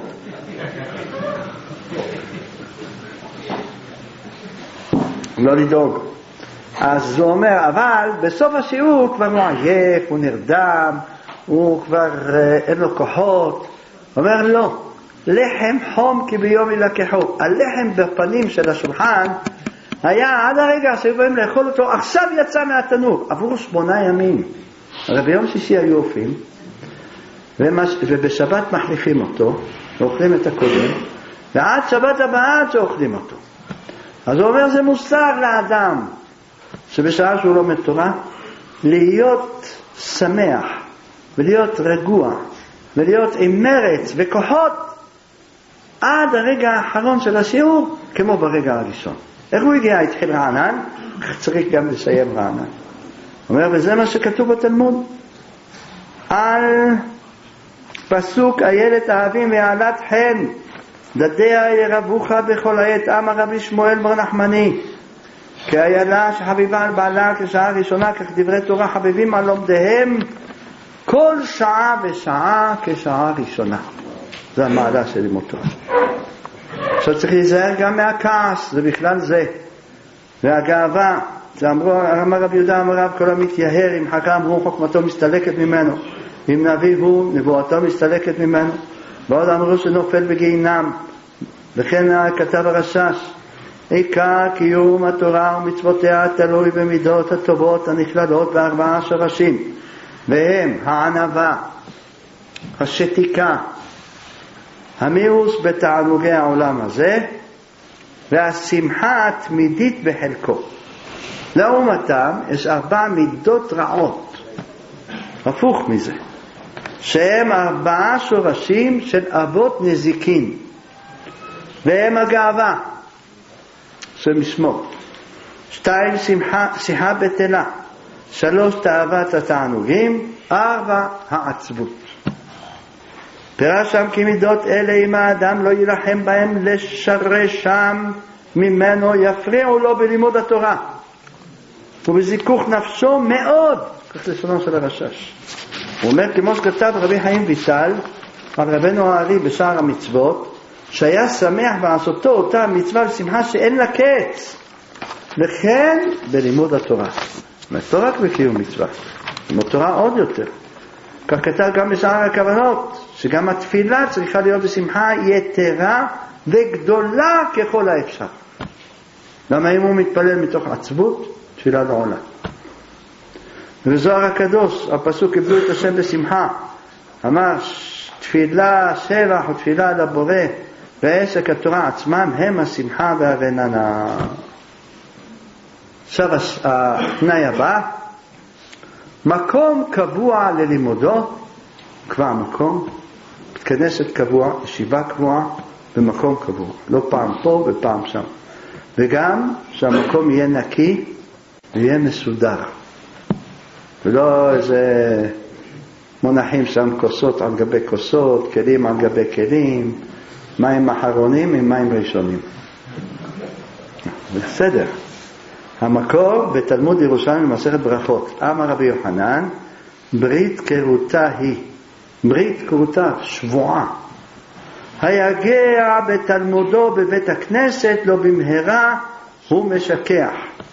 לא לדאוג. אז הוא אומר, אבל בסוף השיעור כבר הוא עייף, הוא נרדם, הוא כבר אין לו כוחות. הוא אומר, לא. לחם חום כי ביום ילקחו. הלחם בפנים של השולחן היה עד הרגע שהיו באים לאכול אותו, עכשיו יצא מהתנור. עברו שמונה ימים. הרי ביום שישי היו אופים, ומש... ובשבת מחליפים אותו, ואוכלים את הקודם, ועד שבת הבאה שאוכלים אותו. אז הוא אומר, זה מוסר לאדם, שבשעה שהוא לומד תורה, להיות שמח, ולהיות רגוע, ולהיות עם מרץ וכוחות, עד הרגע האחרון של השיעור, כמו ברגע הראשון. איך הוא הגיע? התחיל רענן, צריך גם לסיים רענן. הוא אומר, וזה מה שכתוב בתלמוד. על פסוק איילת אהבים ועלת חן, דדיה ירבוך בכל עת, אמר רבי שמואל בר נחמני, כי איילה שחביבה על בעלה כשעה ראשונה, כך דברי תורה חביבים על לומדיהם, כל שעה ושעה כשעה ראשונה. זה המעלה של לימוד תורה. עכשיו צריך להיזהר גם מהכעס, זה בכלל זה. והגאווה, זה אמרו, אמר רבי יהודה אמר רב, כל המתייהר, אם חכה אמרו חוכמתו מסתלקת ממנו, אם נביא הוא, נבואתו מסתלקת ממנו. ועוד אמרו שנופל בגיהינם, וכן כתב הרשש, עיקר קיום התורה ומצוותיה תלוי במידות הטובות הנכללות בארבעה שורשים, והם הענווה, השתיקה, המיאוס בתענוגי העולם הזה, והשמחה התמידית בחלקו. לעומתם יש ארבע מידות רעות, הפוך מזה, שהם ארבעה שורשים של אבות נזיקין, והם הגאווה שמשמות, שתיים שמחה, שמחה בטלה, שלוש תאוות התענוגים, ארבע העצבות. פירשם כי מידות אלה אם האדם לא ילחם בהם לשרשם ממנו, יפריעו לו בלימוד התורה ובזיכוך נפשו מאוד, כך לשונו של הרשש. הוא אומר כמו שכתב רבי חיים ויטל על רבנו הארי בשער המצוות, שהיה שמח בעשותו אותה מצווה לשמחה שאין לה קץ, וכן בלימוד התורה. לא רק בקיום מצווה, עם התורה עוד יותר. כך כתב גם בשער הכוונות, שגם התפילה צריכה להיות בשמחה יתרה וגדולה ככל האפשר. למה אם הוא מתפלל מתוך עצבות, תפילה לא עולה. ובזוהר הקדוש הפסוק קיבלו את השם בשמחה, אמר תפילה שבח ותפילה לבורא ועסק התורה עצמם הם השמחה והרננה. עכשיו התנאי הבא, מקום קבוע ללימודו, כבר מקום, כנסת קבוע, ישיבה קבועה במקום קבוע, לא פעם פה ופעם שם, וגם שהמקום יהיה נקי ויהיה מסודר, ולא איזה מונחים שם כוסות על גבי כוסות, כלים על גבי כלים, מים אחרונים עם מים ראשונים. בסדר. המקור בתלמוד ירושלים במסכת ברכות, אמר רבי יוחנן, ברית כרותה היא, ברית כרותה, שבועה, היגע בתלמודו בבית הכנסת לא במהרה הוא משכח.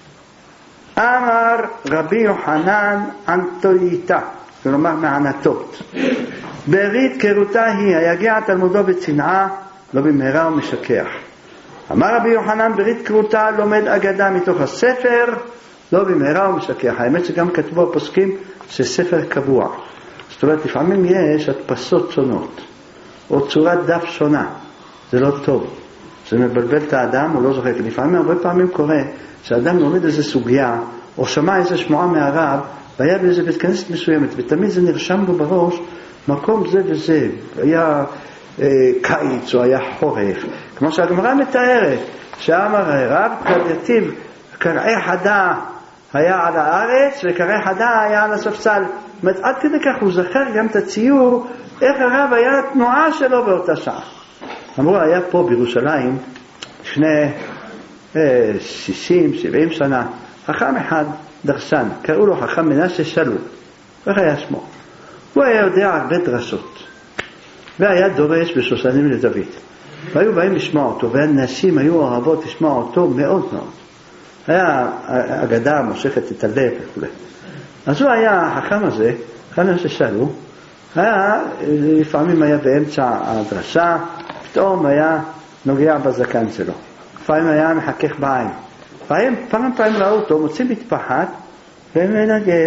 אמר רבי יוחנן אנטוליטה, כלומר מענתות, ברית כרותה היא, היגע תלמודו בצנעה לא במהרה הוא משכח. אמר רבי יוחנן ברית כרותה לומד אגדה מתוך הספר לא במהרה הוא משכח. האמת שגם כתבו הפוסקים שספר קבוע, זאת אומרת לפעמים יש הדפסות שונות או צורת דף שונה, זה לא טוב, זה מבלבל את האדם, הוא לא זוכר. לפעמים הרבה פעמים קורה שאדם לומד איזה סוגיה או שמע איזה שמועה מהרב והיה באיזה בית כנסת מסוימת ותמיד זה נרשם בו בראש מקום זה וזה, היה אה, קיץ או היה חורף, כמו שהגמרא מתארת שאמר הרב כדתיב קרעי חדה היה על הארץ וקרעי חדה היה על הספסל. עד כדי כך הוא זכר גם את הציור איך הרב היה התנועה שלו באותה שעה. אמרו היה פה בירושלים לפני אה, שישים שבעים שנה חכם אחד דרשן, קראו לו חכם מנשה שלו, איך היה שמו. הוא היה יודע הרבה דרשות והיה דורש בשושנים לדוד, והיו באים לשמוע אותו, והנשים היו אוהבות לשמוע אותו מאוד מאוד. היה אגדה מושכת את הלב וכו'. אז הוא היה החכם הזה, חכם ששאלו, היה לפעמים היה באמצע הדרשה, פתאום היה נוגע בזקן שלו, לפעמים היה מחכך בעין, פעם פעם פעם ראו אותו מוציא מטפחת ומנגב.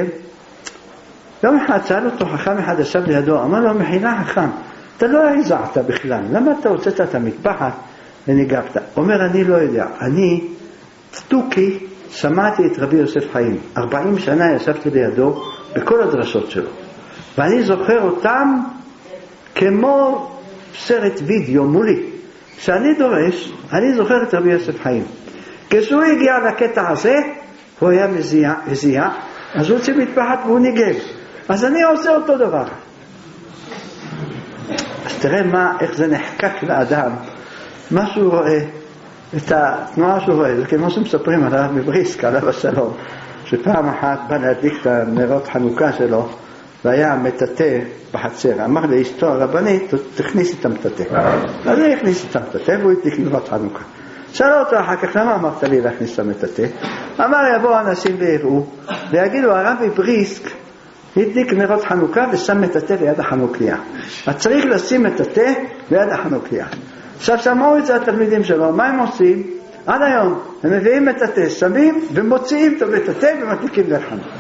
יום אחד שאל אותו חכם אחד ישב לידו, אמר לו מחילה חכם, אתה לא הזעת בכלל, למה אתה הוצאת את המטפחת וניגבת? אומר אני לא יודע, אני צדוקי שמעתי את רבי יוסף חיים, ארבעים שנה ישבתי לידו בכל הדרשות שלו, ואני זוכר אותם כמו סרט וידאו מולי. כשאני דורש, אני זוכר את רבי יוסף חיים. כשהוא הגיע לקטע הזה, הוא היה מזיע, מזיע, אז הוא הוציא מטפחת והוא ניגב. אז אני עושה אותו דבר. אז תראה מה, איך זה נחקק לאדם, מה שהוא רואה, את התנועה שהוא רואה, זה כמו שמספרים על הרב מבריסק, עליו השלום, שפעם אחת בא להדליק את הנרות חנוכה שלו, והיה מטאטא בחצר, אמר לאשתו הרבנית, תכניס את המטאטא. אז הוא הכניס את המטאטא והוא הדליק נרות חנוכה. שאלה אותו אחר כך, למה אמרת לי להכניס את המטאטא? אמר יבוא אנשים ויראו, ויגידו הרב מבריסק, הדליק נרות חנוכה ושם מטאטא ליד החנוכיה. אז צריך לשים מטאטא ליד החנוכיה. עכשיו שמעו את זה התלמידים שלו, מה הם עושים? עד היום. הם מביאים את התה, שמים ומוציאים את התה ומדליקים נר חנוכה.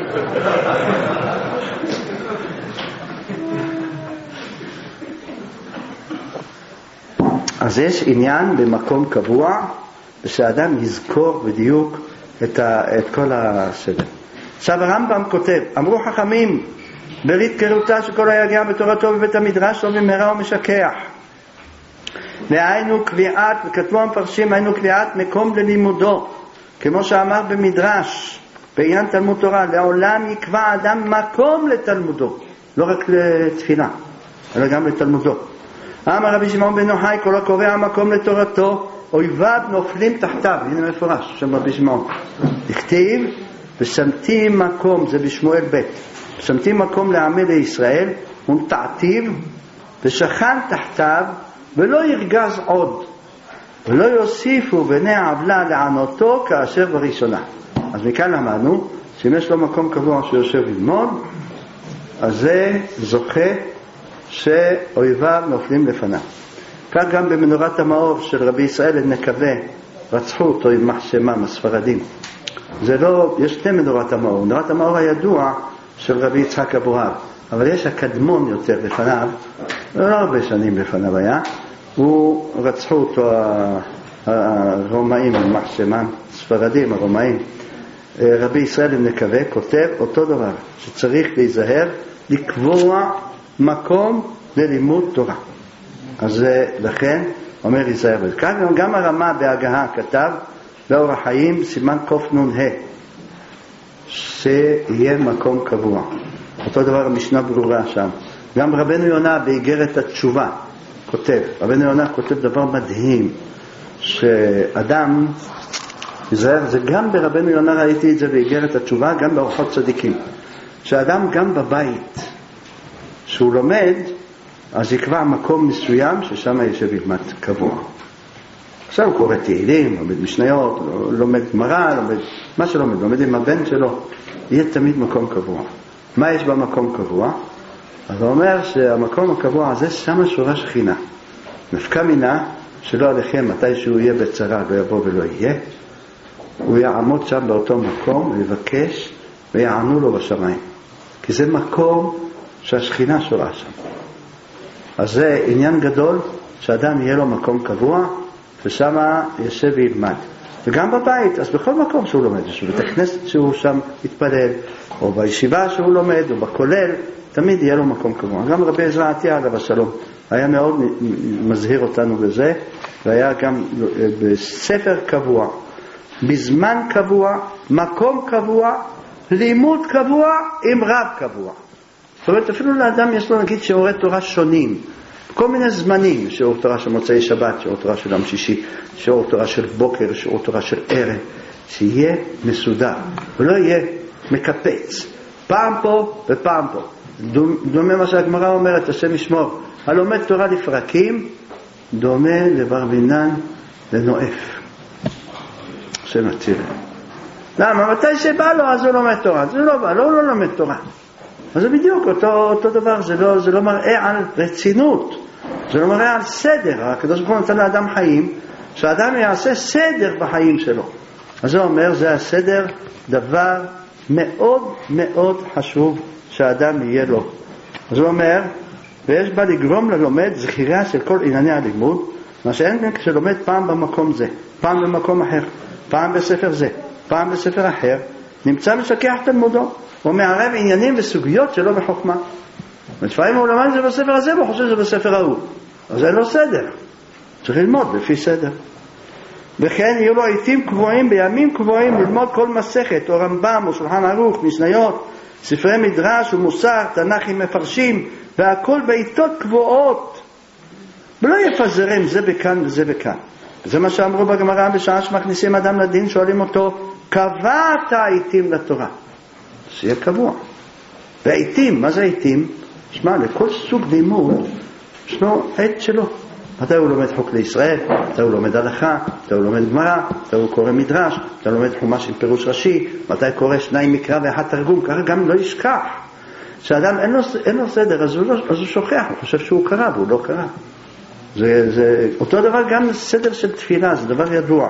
אז יש עניין במקום קבוע, ושאדם יזכור בדיוק את, ה, את כל הסדר. עכשיו הרמב"ם כותב, אמרו חכמים, ברית קרותה שכל היגיע בתורתו בבית המדרש לא במהרה ומשכח. והיינו קביעת, וכתבו המפרשים, היינו קביעת מקום ללימודו, כמו שאמר במדרש, בעניין תלמוד תורה, לעולם יקבע אדם מקום לתלמודו, לא רק לתפילה, אלא גם לתלמודו. אמר רבי שמעון בן יוחאי, כל הקובע מקום לתורתו, אויביו נופלים תחתיו. הנה מפורש, שם רבי שמעון. תכתיב, ושמתים מקום, זה בשמואל ב', ושמתים מקום לעמי לישראל, ונטעתיו, ושכן תחתיו, ולא ירגז עוד, ולא יוסיפו בני העוולה לענותו כאשר בראשונה. אז מכאן למדנו, שאם יש לו מקום קבוע שיושב ללמוד, אז זה זוכה שאויביו נופלים לפניו. כך גם במנורת המאור של רבי ישראל נקווה, רצחו אותו עם מחשמם הספרדים. זה לא, יש שתי מנורת המאור. מנורת המאור הידוע של רבי יצחק אבוהב, אבל יש הקדמון יותר לפניו, לא הרבה שנים לפניו היה, הוא רצחו אותו הרומאים עם מחשמם, ספרדים הרומאים. רבי ישראל נקווה כותב אותו דבר, שצריך להיזהר לקבוע מקום ללימוד תורה. אז לכן אומר להיזהר בזה. כך גם הרמה בהגהה כתב באור החיים סימן קוף נון ה, שיהיה מקום קבוע. אותו דבר המשנה ברורה שם. גם רבנו יונה באיגרת התשובה כותב, רבנו יונה כותב דבר מדהים, שאדם יזהר, זה גם ברבנו יונה ראיתי את זה באיגרת התשובה, גם באורחות צדיקים, שאדם גם בבית שהוא לומד, אז יקבע מקום מסוים ששם ישב ילמד קבוע. עכשיו הוא קורא תהילים, לומד משניות, לומד גמרא, לומד מה שלומד, לומד עם הבן שלו, יהיה תמיד מקום קבוע. מה יש במקום קבוע? אז הוא אומר שהמקום הקבוע הזה שם שורה שכינה. נפקא מינה שלא עליכם מתי שהוא יהיה בצרה לא יבוא ולא יהיה, הוא יעמוד שם באותו מקום ויבקש ויענו לו בשמיים, כי זה מקום שהשכינה שורה שם. אז זה עניין גדול שאדם יהיה לו מקום קבוע ושם ישב וילמד. וגם בבית, אז בכל מקום שהוא לומד, יש בית הכנסת שהוא שם יתפלל, או בישיבה שהוא לומד, או בכולל, תמיד יהיה לו מקום קבוע. גם רבי עזרא עטיה עליו השלום היה מאוד מזהיר אותנו בזה, והיה גם בספר קבוע, בזמן קבוע, מקום קבוע, לימוד קבוע עם רב קבוע. זאת אומרת, אפילו לאדם יש לו נגיד שיעורי תורה שונים, כל מיני זמנים, שיעור תורה של מוצאי שבת, שיעור תורה של יום שישי, שיעור תורה של בוקר, שיעור תורה של ערב, שיהיה מסודר, ולא יהיה מקפץ, פעם פה ופעם פה. דומה מה שהגמרא אומרת, השם ישמור, הלומד תורה לפרקים, דומה לבר מינן לנואף. השם יציל. למה? מתי שבא לו, אז הוא לומד תורה. זה לא בא, לא, הוא לא לומד תורה. אז זה בדיוק אותו, אותו דבר, זה לא, זה לא מראה על רצינות, זה לא מראה על סדר. הקדוש ברוך הוא נתן לאדם חיים, שהאדם יעשה סדר בחיים שלו. אז זה אומר, זה הסדר, דבר מאוד מאוד חשוב שהאדם יהיה לו. אז הוא אומר, ויש בה לגרום ללומד זכירה של כל ענייני הלימוד, מה שאין כאן כשלומד פעם במקום זה, פעם במקום אחר, פעם בספר זה, פעם בספר אחר, נמצא משכח תלמודו, הוא מערב עניינים וסוגיות שלא בחוכמה. לפעמים הוא למד את זה בספר הזה, והוא חושב שזה בספר ההוא. אז אין לו סדר. צריך ללמוד לפי סדר. וכן יהיו לו עיתים קבועים, בימים קבועים, ללמוד כל מסכת, או רמב"ם, או שולחן ערוך, משניות, ספרי מדרש ומוסר, תנ"כים מפרשים, והכל בעיתות קבועות. ולא יפזרם זה בכאן וזה בכאן. זה מה שאמרו בגמרא, בשעה שמכניסים אדם לדין, שואלים אותו, קבעת העיתים לתורה? שיהיה קבוע. והעיתים, מה זה העיתים? שמע, לכל סוג לימוד ישנו עת שלו. מתי הוא לומד חוק לישראל, מתי הוא לומד הלכה, מתי הוא לומד גמרא, מתי הוא קורא מדרש, מתי הוא לומד חומש עם פירוש ראשי, מתי קורא שניים מקרא ואחד תרגום. ככה גם לא ישכח. כשאדם אין לו, אין לו סדר, אז הוא, לא, אז הוא שוכח, הוא חושב שהוא קרא והוא לא קרא. זה, זה, אותו דבר גם סדר של תפילה, זה דבר ידוע.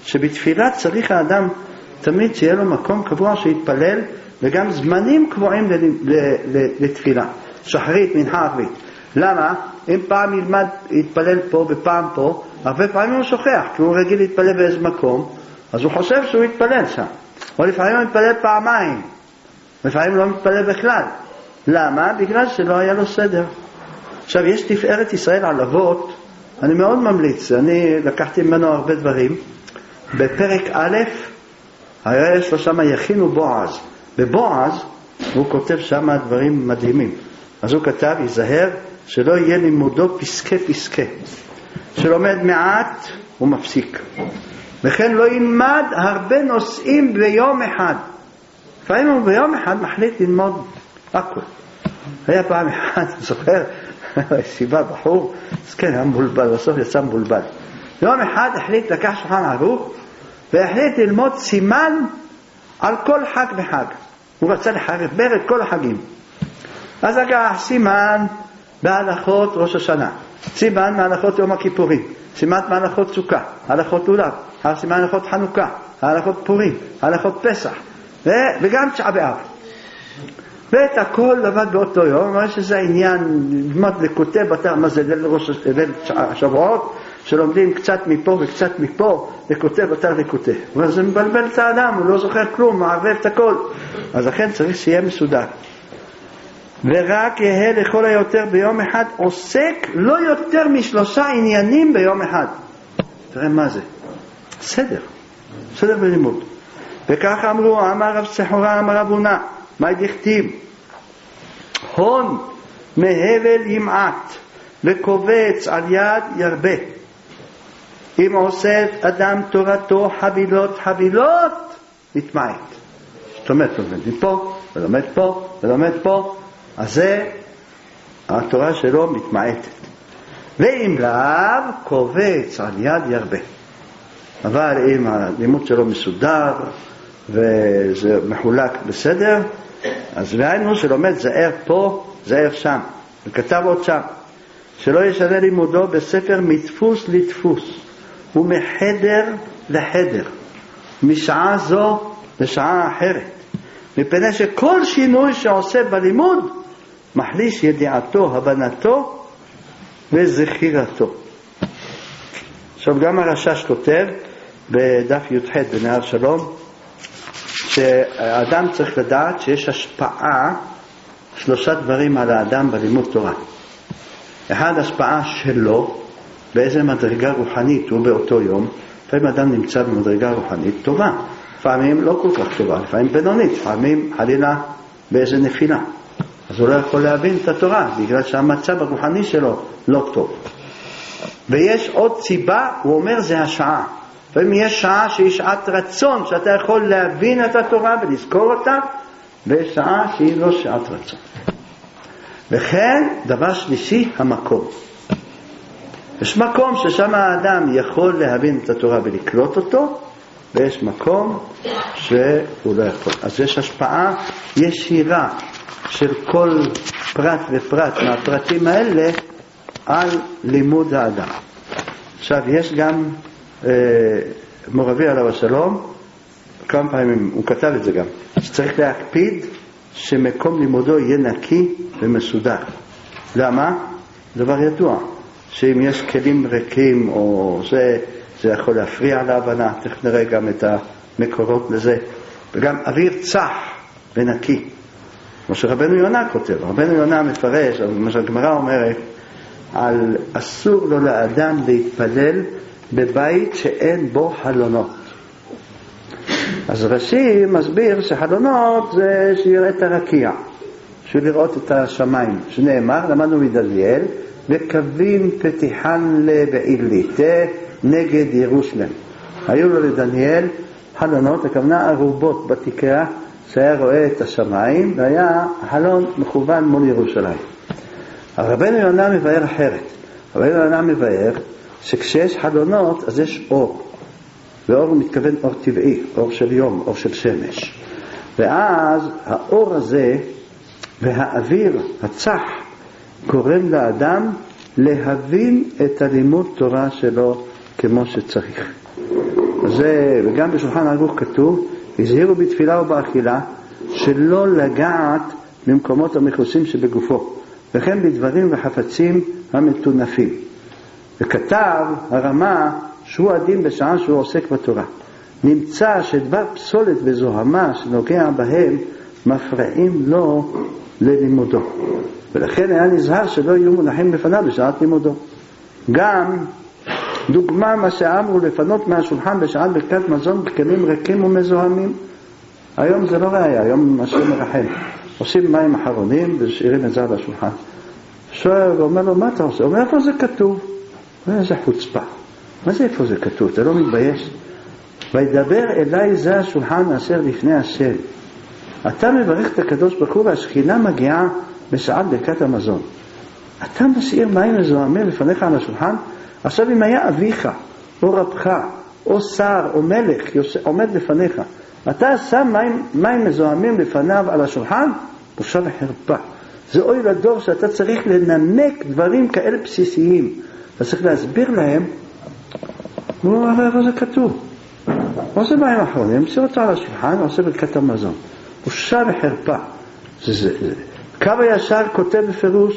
שבתפילה צריך האדם תמיד שיהיה לו מקום קבוע שיתפלל, וגם זמנים קבועים לתפילה, שחרית, מנחה, ערבית. למה? אם פעם ילמד יתפלל פה ופעם פה, הרבה פעמים הוא שוכח, כי הוא רגיל להתפלל באיזה מקום, אז הוא חושב שהוא יתפלל שם. או לפעמים הוא מתפלל פעמיים, לפעמים לא מתפלל בכלל. למה? בגלל שלא היה לו סדר. עכשיו, יש תפארת ישראל על אבות, אני מאוד ממליץ, אני לקחתי ממנו הרבה דברים. בפרק א', היה יש לו שם יכין ובועז. בבועז הוא כותב שם דברים מדהימים. אז הוא כתב, ייזהר שלא יהיה לימודו פסקי פסקי. שלומד מעט הוא מפסיק. וכן לא ילמד הרבה נושאים ביום אחד. לפעמים הוא ביום אחד מחליט ללמוד הכל. היה פעם אחד, זוכר, סיבה בחור, אז כן, היה מבולבל, בסוף יצא מבולבל. יום אחד החליט לקח שולחן ערוך, והחליט ללמוד סימן על כל חג וחג. הוא רצה לחבר את כל החגים. אז לקח סימן בהלכות ראש השנה, סימן מהלכות יום הכיפורים, סימן מהלכות סוכה, הלכות לולב, סימן הלכות חנוכה, הלכות פורים, הלכות פסח, ו... וגם תשעה באב. ואת הכל לבד באותו יום. אומר שזה העניין, ללמוד לקוטי בתר, מה זה ליל ראש השבועות, שלומדים קצת מפה וקצת מפה, לקוטי בתר לקוטי. אבל זה מבלבל את האדם, הוא לא זוכר כלום, מערבב את הכל. אז לכן צריך שיהיה מסודר. ורק יהיה לכל היותר ביום אחד עוסק לא יותר משלושה עניינים ביום אחד. תראה מה זה. סדר. סדר בלימוד. וכך אמרו, אמר רב סחורה, אמר רב הונא, מה דכתיב? הון מהבל ימעט וקובץ על יד ירבה. אם עושה אדם תורתו חבילות חבילות, מתמעט. זאת אומרת, לומד מפה, ולומד פה, ולומד פה, אז זה התורה שלו מתמעטת. ואם לאו, קובץ על יד ירבה. אבל אם הלימוד שלו מסודר וזה מחולק בסדר, אז ראינו שלומד זהר פה, זהר שם, וכתב עוד שם, שלא ישנה לימודו בספר מדפוס לדפוס ומחדר לחדר, משעה זו לשעה אחרת, מפני שכל שינוי שעושה בלימוד מחליש ידיעתו, הבנתו וזכירתו. עכשיו גם הרשש כותב בדף י"ח בנהר שלום, שהאדם צריך לדעת שיש השפעה, שלושה דברים על האדם בלימוד תורה. אחד, השפעה שלו, באיזה מדרגה רוחנית הוא באותו יום. לפעמים אדם נמצא במדרגה רוחנית טובה, לפעמים לא כל כך טובה, לפעמים בינונית, לפעמים חלילה באיזה נפילה. אז הוא לא יכול להבין את התורה, בגלל שהמצב הרוחני שלו לא טוב. ויש עוד סיבה, הוא אומר, זה השעה. לפעמים יש שעה שהיא שעת רצון, שאתה יכול להבין את התורה ולזכור אותה, ויש שעה שהיא לא שעת רצון. וכן, דבר שלישי, המקום. יש מקום ששם האדם יכול להבין את התורה ולקלוט אותו, ויש מקום שהוא לא יכול. אז יש השפעה ישירה של כל פרט ופרט מהפרטים האלה על לימוד האדם. עכשיו, יש גם אה, מורבי עליו השלום, כמה פעמים הוא כתב את זה גם, שצריך להקפיד שמקום לימודו יהיה נקי ומסודר. למה? דבר ידוע, שאם יש כלים ריקים או זה, זה יכול להפריע להבנה. תכף נראה גם את המקורות לזה. וגם אוויר צח ונקי, כמו שרבנו יונה כותב. רבנו יונה מפרש, מה שהגמרא אומרת, על אסור לו לאדם להתפלל בבית שאין בו חלונות. אז רש"י מסביר שחלונות זה שיראה את הרקיע, בשביל לראות את השמיים, שנאמר, למדנו מדניאל, וקווים פתיחן לבעיליתה נגד ירושלם. היו לו לדניאל חלונות, הכוונה ערובות בתקרה, שהיה רואה את השמיים, והיה חלון מכוון מול ירושלים. הרבנו יונה מבאר אחרת. הרבנו יונה מבאר שכשיש חלונות אז יש אור, ואור הוא מתכוון אור טבעי, אור של יום, אור של שמש. ואז האור הזה והאוויר הצח גורם לאדם להבין את הלימוד תורה שלו כמו שצריך. אז זה, וגם בשולחן ערוך כתוב, הזהירו בתפילה ובאכילה, שלא לגעת במקומות המכוסים שבגופו, וכן בדברים וחפצים המטונפים. וכתב הרמה שהוא הדין בשעה שהוא עוסק בתורה. נמצא שדבר פסולת וזוהמה שנוגע בהם מפריעים לו ללימודו, ולכן היה נזהר שלא יהיו מונחים לפניו בשעת לימודו. גם דוגמה מה שאמרו לפנות מהשולחן בשעת ברכת מזון בכלים ריקים ומזוהמים. היום זה לא ראיה, היום משהו מרחם, עושים מים אחרונים ושאירים את זה על השולחן. שואל ואומר לו, מה אתה עושה? הוא אומר, איפה זה כתוב? איזה חוצפה, מה זה איפה זה כתוב? אתה לא מתבייש? וידבר אליי זה השולחן אשר לפני השם. אתה מברך את הקדוש ברוך הוא והשכינה מגיעה בשעת ברכת המזון, אתה משאיר מים מזוהמים לפניך על השולחן? עכשיו אם היה אביך או רבך או שר או מלך עומד לפניך, אתה שם מים, מים מזוהמים לפניו על השולחן, בושה וחרפה. זה אוי לדור שאתה צריך לנמק דברים כאלה בסיסיים, אתה צריך להסביר להם. נו, הרי איפה זה כתוב? עושה מים אחרונים, עושה אותה על השולחן, עושה ברכת המזון, בושה וחרפה. זה, זה, זה. קו הישר כותב בפירוש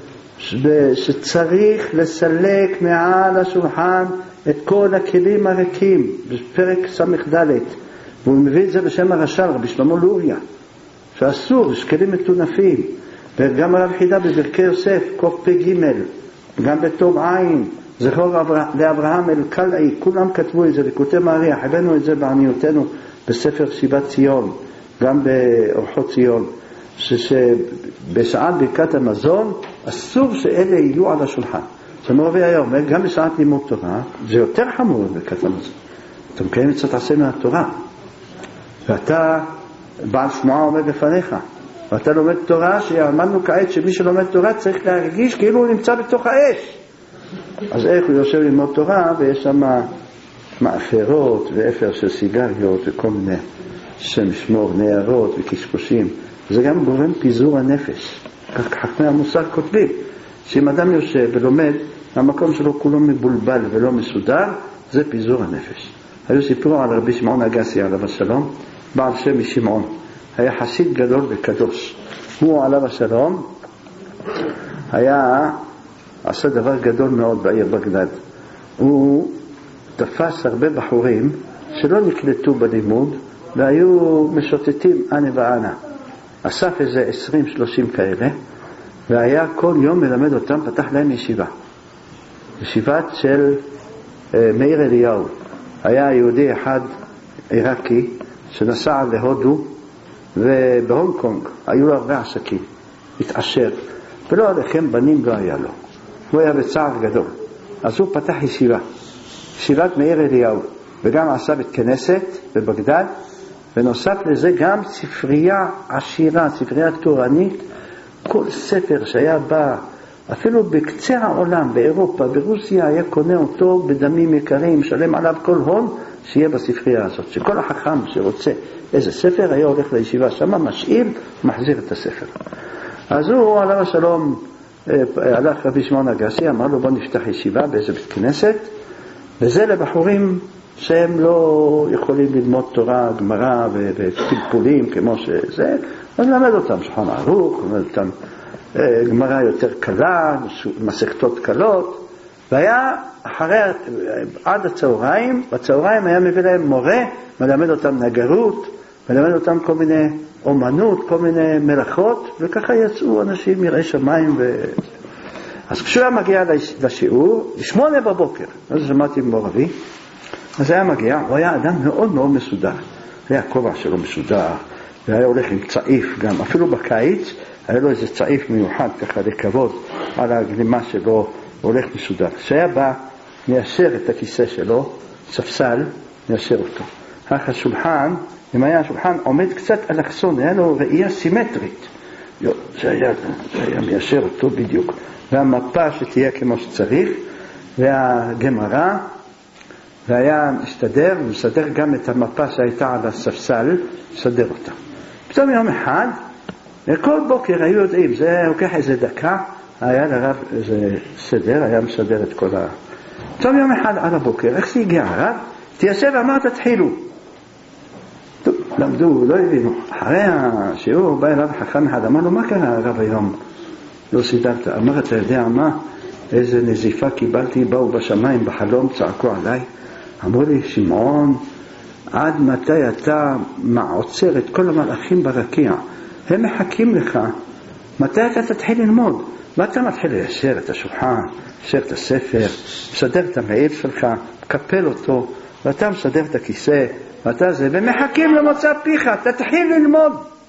שצריך לסלק מעל השולחן את כל הכלים הריקים, בפרק סמך ד', והוא מביא את זה בשם הרש"ל, רבי שלמה לוריה, שאסור, יש כלים מטונפים. וגם הרב חידה בברכי יוסף, קוף פי ג', גם בתום עין, זכור לאברהם אל קלעי, כולם כתבו את זה, וכותב מעריח, הבאנו את זה בעניותנו בספר שיבת ציון, גם באורחות ציון, שבשעת ברכת המזון אסור שאלה יהיו על השולחן. זה מרבי היום, גם בשעת לימוד תורה, זה יותר חמור ברכת המזון. אתה מקיים את עשה מהתורה, ואתה בעל שמועה עומד לפניך, ואתה לומד תורה, שאמרנו כעת שמי שלומד תורה צריך להרגיש כאילו הוא נמצא בתוך האש. אז איך הוא יושב ללמוד תורה ויש שם מאפרות ואפר של סיגריות וכל מיני שם שמור, נערות וקשקושים. זה גם גורם פיזור הנפש. כך חכמי המוסר כותבים שאם אדם יושב ולומד, המקום שלו כולו מבולבל ולא מסודר, זה פיזור הנפש. היו סיפרו על רבי שמעון אגסי עליו השלום, בעל שם משמעון, היה חסיד גדול וקדוש. הוא עליו השלום היה עשה דבר גדול מאוד בעיר בגדד. הוא תפס הרבה בחורים שלא נקלטו בלימוד והיו משוטטים אנה ואנה, אסף איזה עשרים שלושים כאלה, והיה כל יום מלמד אותם, פתח להם ישיבה, ישיבת של אה, מאיר אליהו. היה יהודי אחד עיראקי שנסע להודו, ובהונג קונג היו לו הרבה עסקים, התעשר, ולא עליכם בנים לא היה לו, הוא היה בצער גדול. אז הוא פתח ישיבה, ישיבת מאיר אליהו, וגם עשה בית כנסת בבגדד, ונוסף לזה גם ספרייה עשירה, ספרייה תורנית. כל ספר שהיה בא אפילו בקצה העולם, באירופה, ברוסיה, היה קונה אותו בדמים יקרים, שלם עליו כל הון שיהיה בספרייה הזאת, שכל החכם שרוצה איזה ספר היה הולך לישיבה שמה, משאיל, מחזיר את הספר. אז הוא עליו השלום, הלך רבי שמעון אגסי, אמר לו בוא נפתח ישיבה באיזה בית כנסת, וזה לבחורים שהם לא יכולים ללמוד תורה, גמרא ופלפולים כמו שזה, אז נלמד אותם שולחן ערוך, נלמד אותם גמרא יותר קלה, מסכתות קלות. והיה אחרי, עד הצהריים, בצהריים היה מביא להם מורה, מלמד אותם נגרות, מלמד אותם כל מיני אומנות, כל מיני מלאכות, וככה יצאו אנשים יראי שמיים. ו... אז כשהוא היה מגיע לשיעור, בשמונה בבוקר, אז שמעתי מורבי, אז היה מגיע, הוא היה אדם מאוד מאוד מסודר, היה כובע שלו מסודר, והיה הולך עם צעיף גם, אפילו בקיץ, היה לו איזה צעיף מיוחד ככה לכבוד על הגלימה שלו, הולך מסודר. כשהיה בא, מיישר את הכיסא שלו, ספסל, מיישר אותו. אך השולחן, אם היה השולחן עומד קצת אלכסון, היה לו ראייה סימטרית, זה היה, זה היה מיישר אותו בדיוק. והמפה שתהיה כמו שצריך, והגמרא, והיה מסתדר, מסתדר גם את המפה שהייתה על הספסל, מסתדר אותה. פתאום יום אחד, כל בוקר היו יודעים, זה לוקח איזה דקה, היה לרב איזה סדר, היה מסדר את כל ה... פתאום יום אחד על הבוקר, איך זה הגיע הרב? תיישב ואמר תתחילו. טוב, למדו, לא הבינו. אחרי השיעור בא אליו חכם אחד, אמר לו, מה קרה הרב היום? לא סידרת. אמר, אתה יודע מה? איזה נזיפה קיבלתי, באו בשמיים בחלום, צעקו עליי. אמרו לי, שמעון, עד מתי אתה עוצר את כל המלאכים ברקיע? הם מחכים לך. מתי אתה תתחיל ללמוד? ואתה מתחיל ליישר את השולחן, ליישר את הספר, מסדר את המעיל שלך, מקפל אותו, ואתה מסדר את הכיסא, ואתה זה, ומחכים למוצא פיך, תתחיל ללמוד.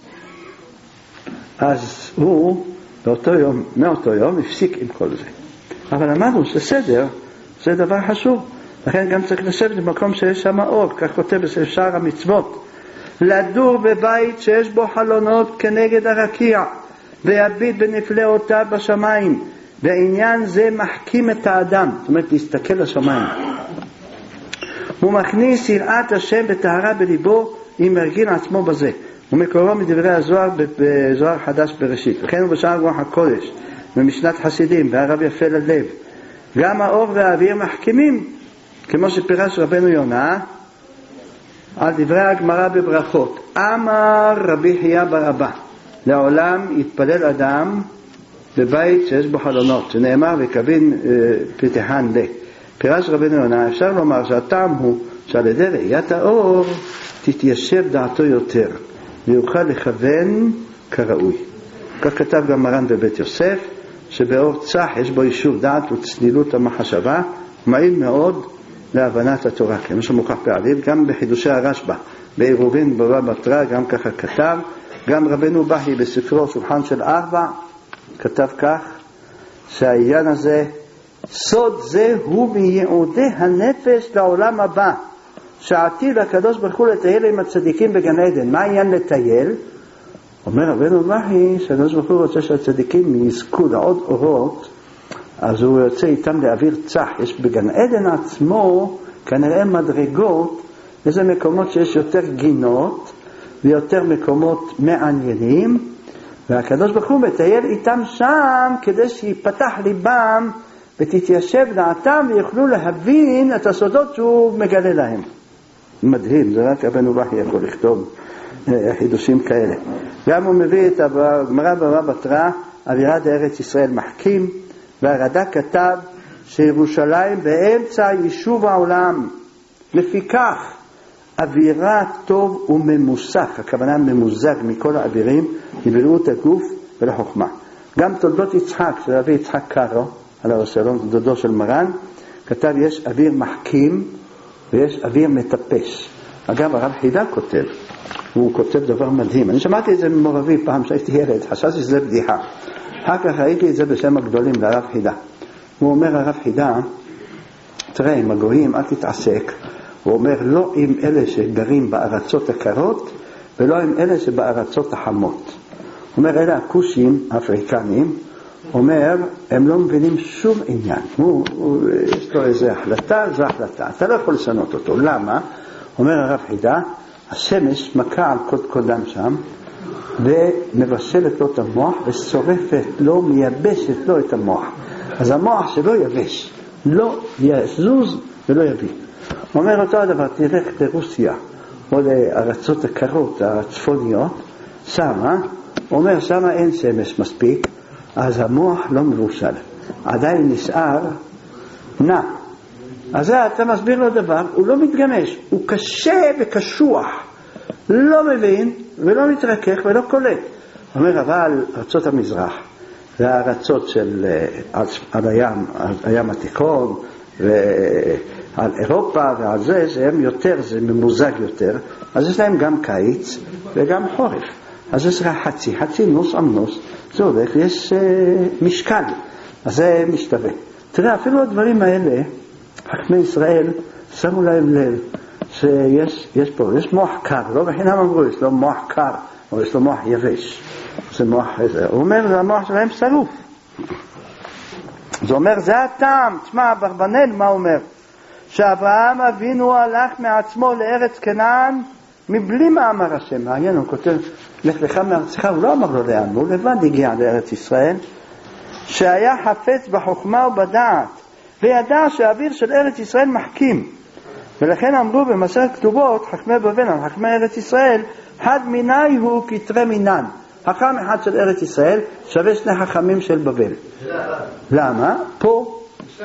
אז הוא, באותו יום, מאותו יום, הפסיק עם כל זה. אבל אמרנו שסדר, זה דבר חשוב. לכן גם צריך לשבת במקום שיש שם אור, כך כותב בשאר המצוות. לדור בבית שיש בו חלונות כנגד הרקיע, ויביט בנפלאותיו בשמיים. בעניין זה מחכים את האדם, זאת אומרת להסתכל לשמיים. הוא מכניס יראת השם וטהרה בליבו, אם הרגיל עצמו בזה. הוא מקורו מדברי הזוהר בזוהר חדש בראשית. וכן הוא בשער רוח הקודש, במשנת חסידים, והרב יפה ללב. גם האור והאוויר מחכימים, כמו שפירש רבנו יונה, על דברי הגמרא בברכות. אמר רבי חייא בר אבא, לעולם יתפלל אדם בבית שיש בו חלונות, שנאמר וקבין פתחן לה. פירש רבנו יונה, אפשר לומר שהטעם הוא שעל ידי ראיית האור תתיישב דעתו יותר, ויוכל לכוון כראוי. כך כתב גם מרן בבית יוסף, שבאור צח יש בו יישוב דעת וצלילות המחשבה, מעיל מאוד להבנת התורה, כמו שמוכח בעליל, גם בחידושי הרשב"א, בעירובין בבא בתרא, גם ככה כתב, גם רבנו בכי בספרו שולחן של ארבע, כתב כך, שהעניין הזה, סוד זה הוא מייעודי הנפש לעולם הבא, שעתיד הקדוש ברוך הוא לטייל עם הצדיקים בגן עדן. מה העניין לטייל? אומר רבנו בכי, שהקדוש ברוך הוא רוצה שהצדיקים יזכו לעוד אורות, אז הוא יוצא איתם לאוויר צח. יש בגן עדן עצמו כנראה מדרגות, איזה מקומות שיש יותר גינות ויותר מקומות מעניינים, והקדוש ברוך הוא מטייל איתם שם כדי שיפתח ליבם ותתיישב דעתם ויוכלו להבין את הסודות שהוא מגלה להם. מדהים, זה רק רבנו בכי יכול לכתוב חידושים כאלה. גם הוא מביא את הגמרא בבא בתרא, אווירת ארץ ישראל מחכים, והרד"ק כתב שירושלים באמצע יישוב העולם, לפיכך אווירה טוב וממוסך, הכוונה ממוזג מכל האווירים, לבריאות הגוף ולחוכמה. גם תולדות יצחק, של רבי יצחק קארו, עליו השלום, דודו של מרן, כתב יש אוויר מחכים ויש אוויר מטפש. אגב, הרב חידה כותב, הוא כותב דבר מדהים. אני שמעתי את זה ממורבי פעם שהייתי ילד, חשבתי שזה בדיחה. אחר כך ראיתי את זה בשם הגדולים לרב חידה. הוא אומר, הרב חידה, תראה, עם הגויים אל תתעסק. הוא אומר, לא עם אלה שגרים בארצות הקרות, ולא עם אלה שבארצות החמות. הוא אומר, אלה הכושים, האפריקנים, אומר, הם לא מבינים שום עניין. הוא, הוא, יש לו איזו החלטה, זו החלטה. אתה לא יכול לשנות אותו. למה? אומר הרב חידה, השמש מכה על קוד קודם שם, ומבשלת לו את המוח, ושורפת לו, מייבשת לו את המוח. אז המוח שלא יבש, לא יזוז ולא יביא. אומר אותו הדבר, תלך לרוסיה, או לארצות הקרות, הצפוניות, שמה, אומר, שמה אין שמש מספיק, אז המוח לא מבושל. עדיין נשאר נע. אז אתה מסביר לו דבר, הוא לא מתגמש, הוא קשה וקשוח, לא מבין ולא מתרכך ולא קולט. אומר, אבל ארצות המזרח, זה הארצות של על, על הים, על הים התיכון, ועל אירופה ועל זה, שהם יותר, זה ממוזג יותר, אז יש להם גם קיץ וגם חורף. אז יש לך חצי, חצי נוס אמנוס, זה הולך, יש uh, משקל, אז זה משתווה. תראה, אפילו הדברים האלה, חכמי ישראל שמו להם לב, שיש יש פה, יש מוח קר, לא בחינם אמרו, יש לו מוח קר, או יש לו מוח יבש. זה מוח, זה, הוא אומר, זה המוח שלהם שרוף. זה אומר, זה הטעם, תשמע, אברבנאל, מה אומר? שאברהם אבינו הלך מעצמו לארץ כנען, מבלי מה אמר השם. מעניין, הוא כותב, לך לך מארצך, הוא לא אמר לו לאן, הוא לבד הגיע לארץ ישראל, שהיה חפץ בחוכמה ובדעת, וידע שהאוויר של ארץ ישראל מחכים, ולכן אמרו במסכת כתובות חכמי בבל על חכמי ארץ ישראל, חד מיני הוא כתרי מינן. חכם אחד של ארץ ישראל שווה שני חכמים של בבל. למה? פה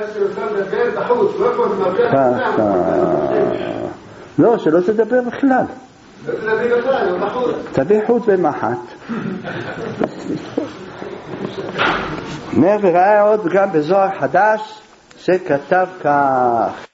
לא, שלא תדבר בכלל, תביא חוט ומחט. נראה וראה עוד גם בזוהר חדש שכתב כך.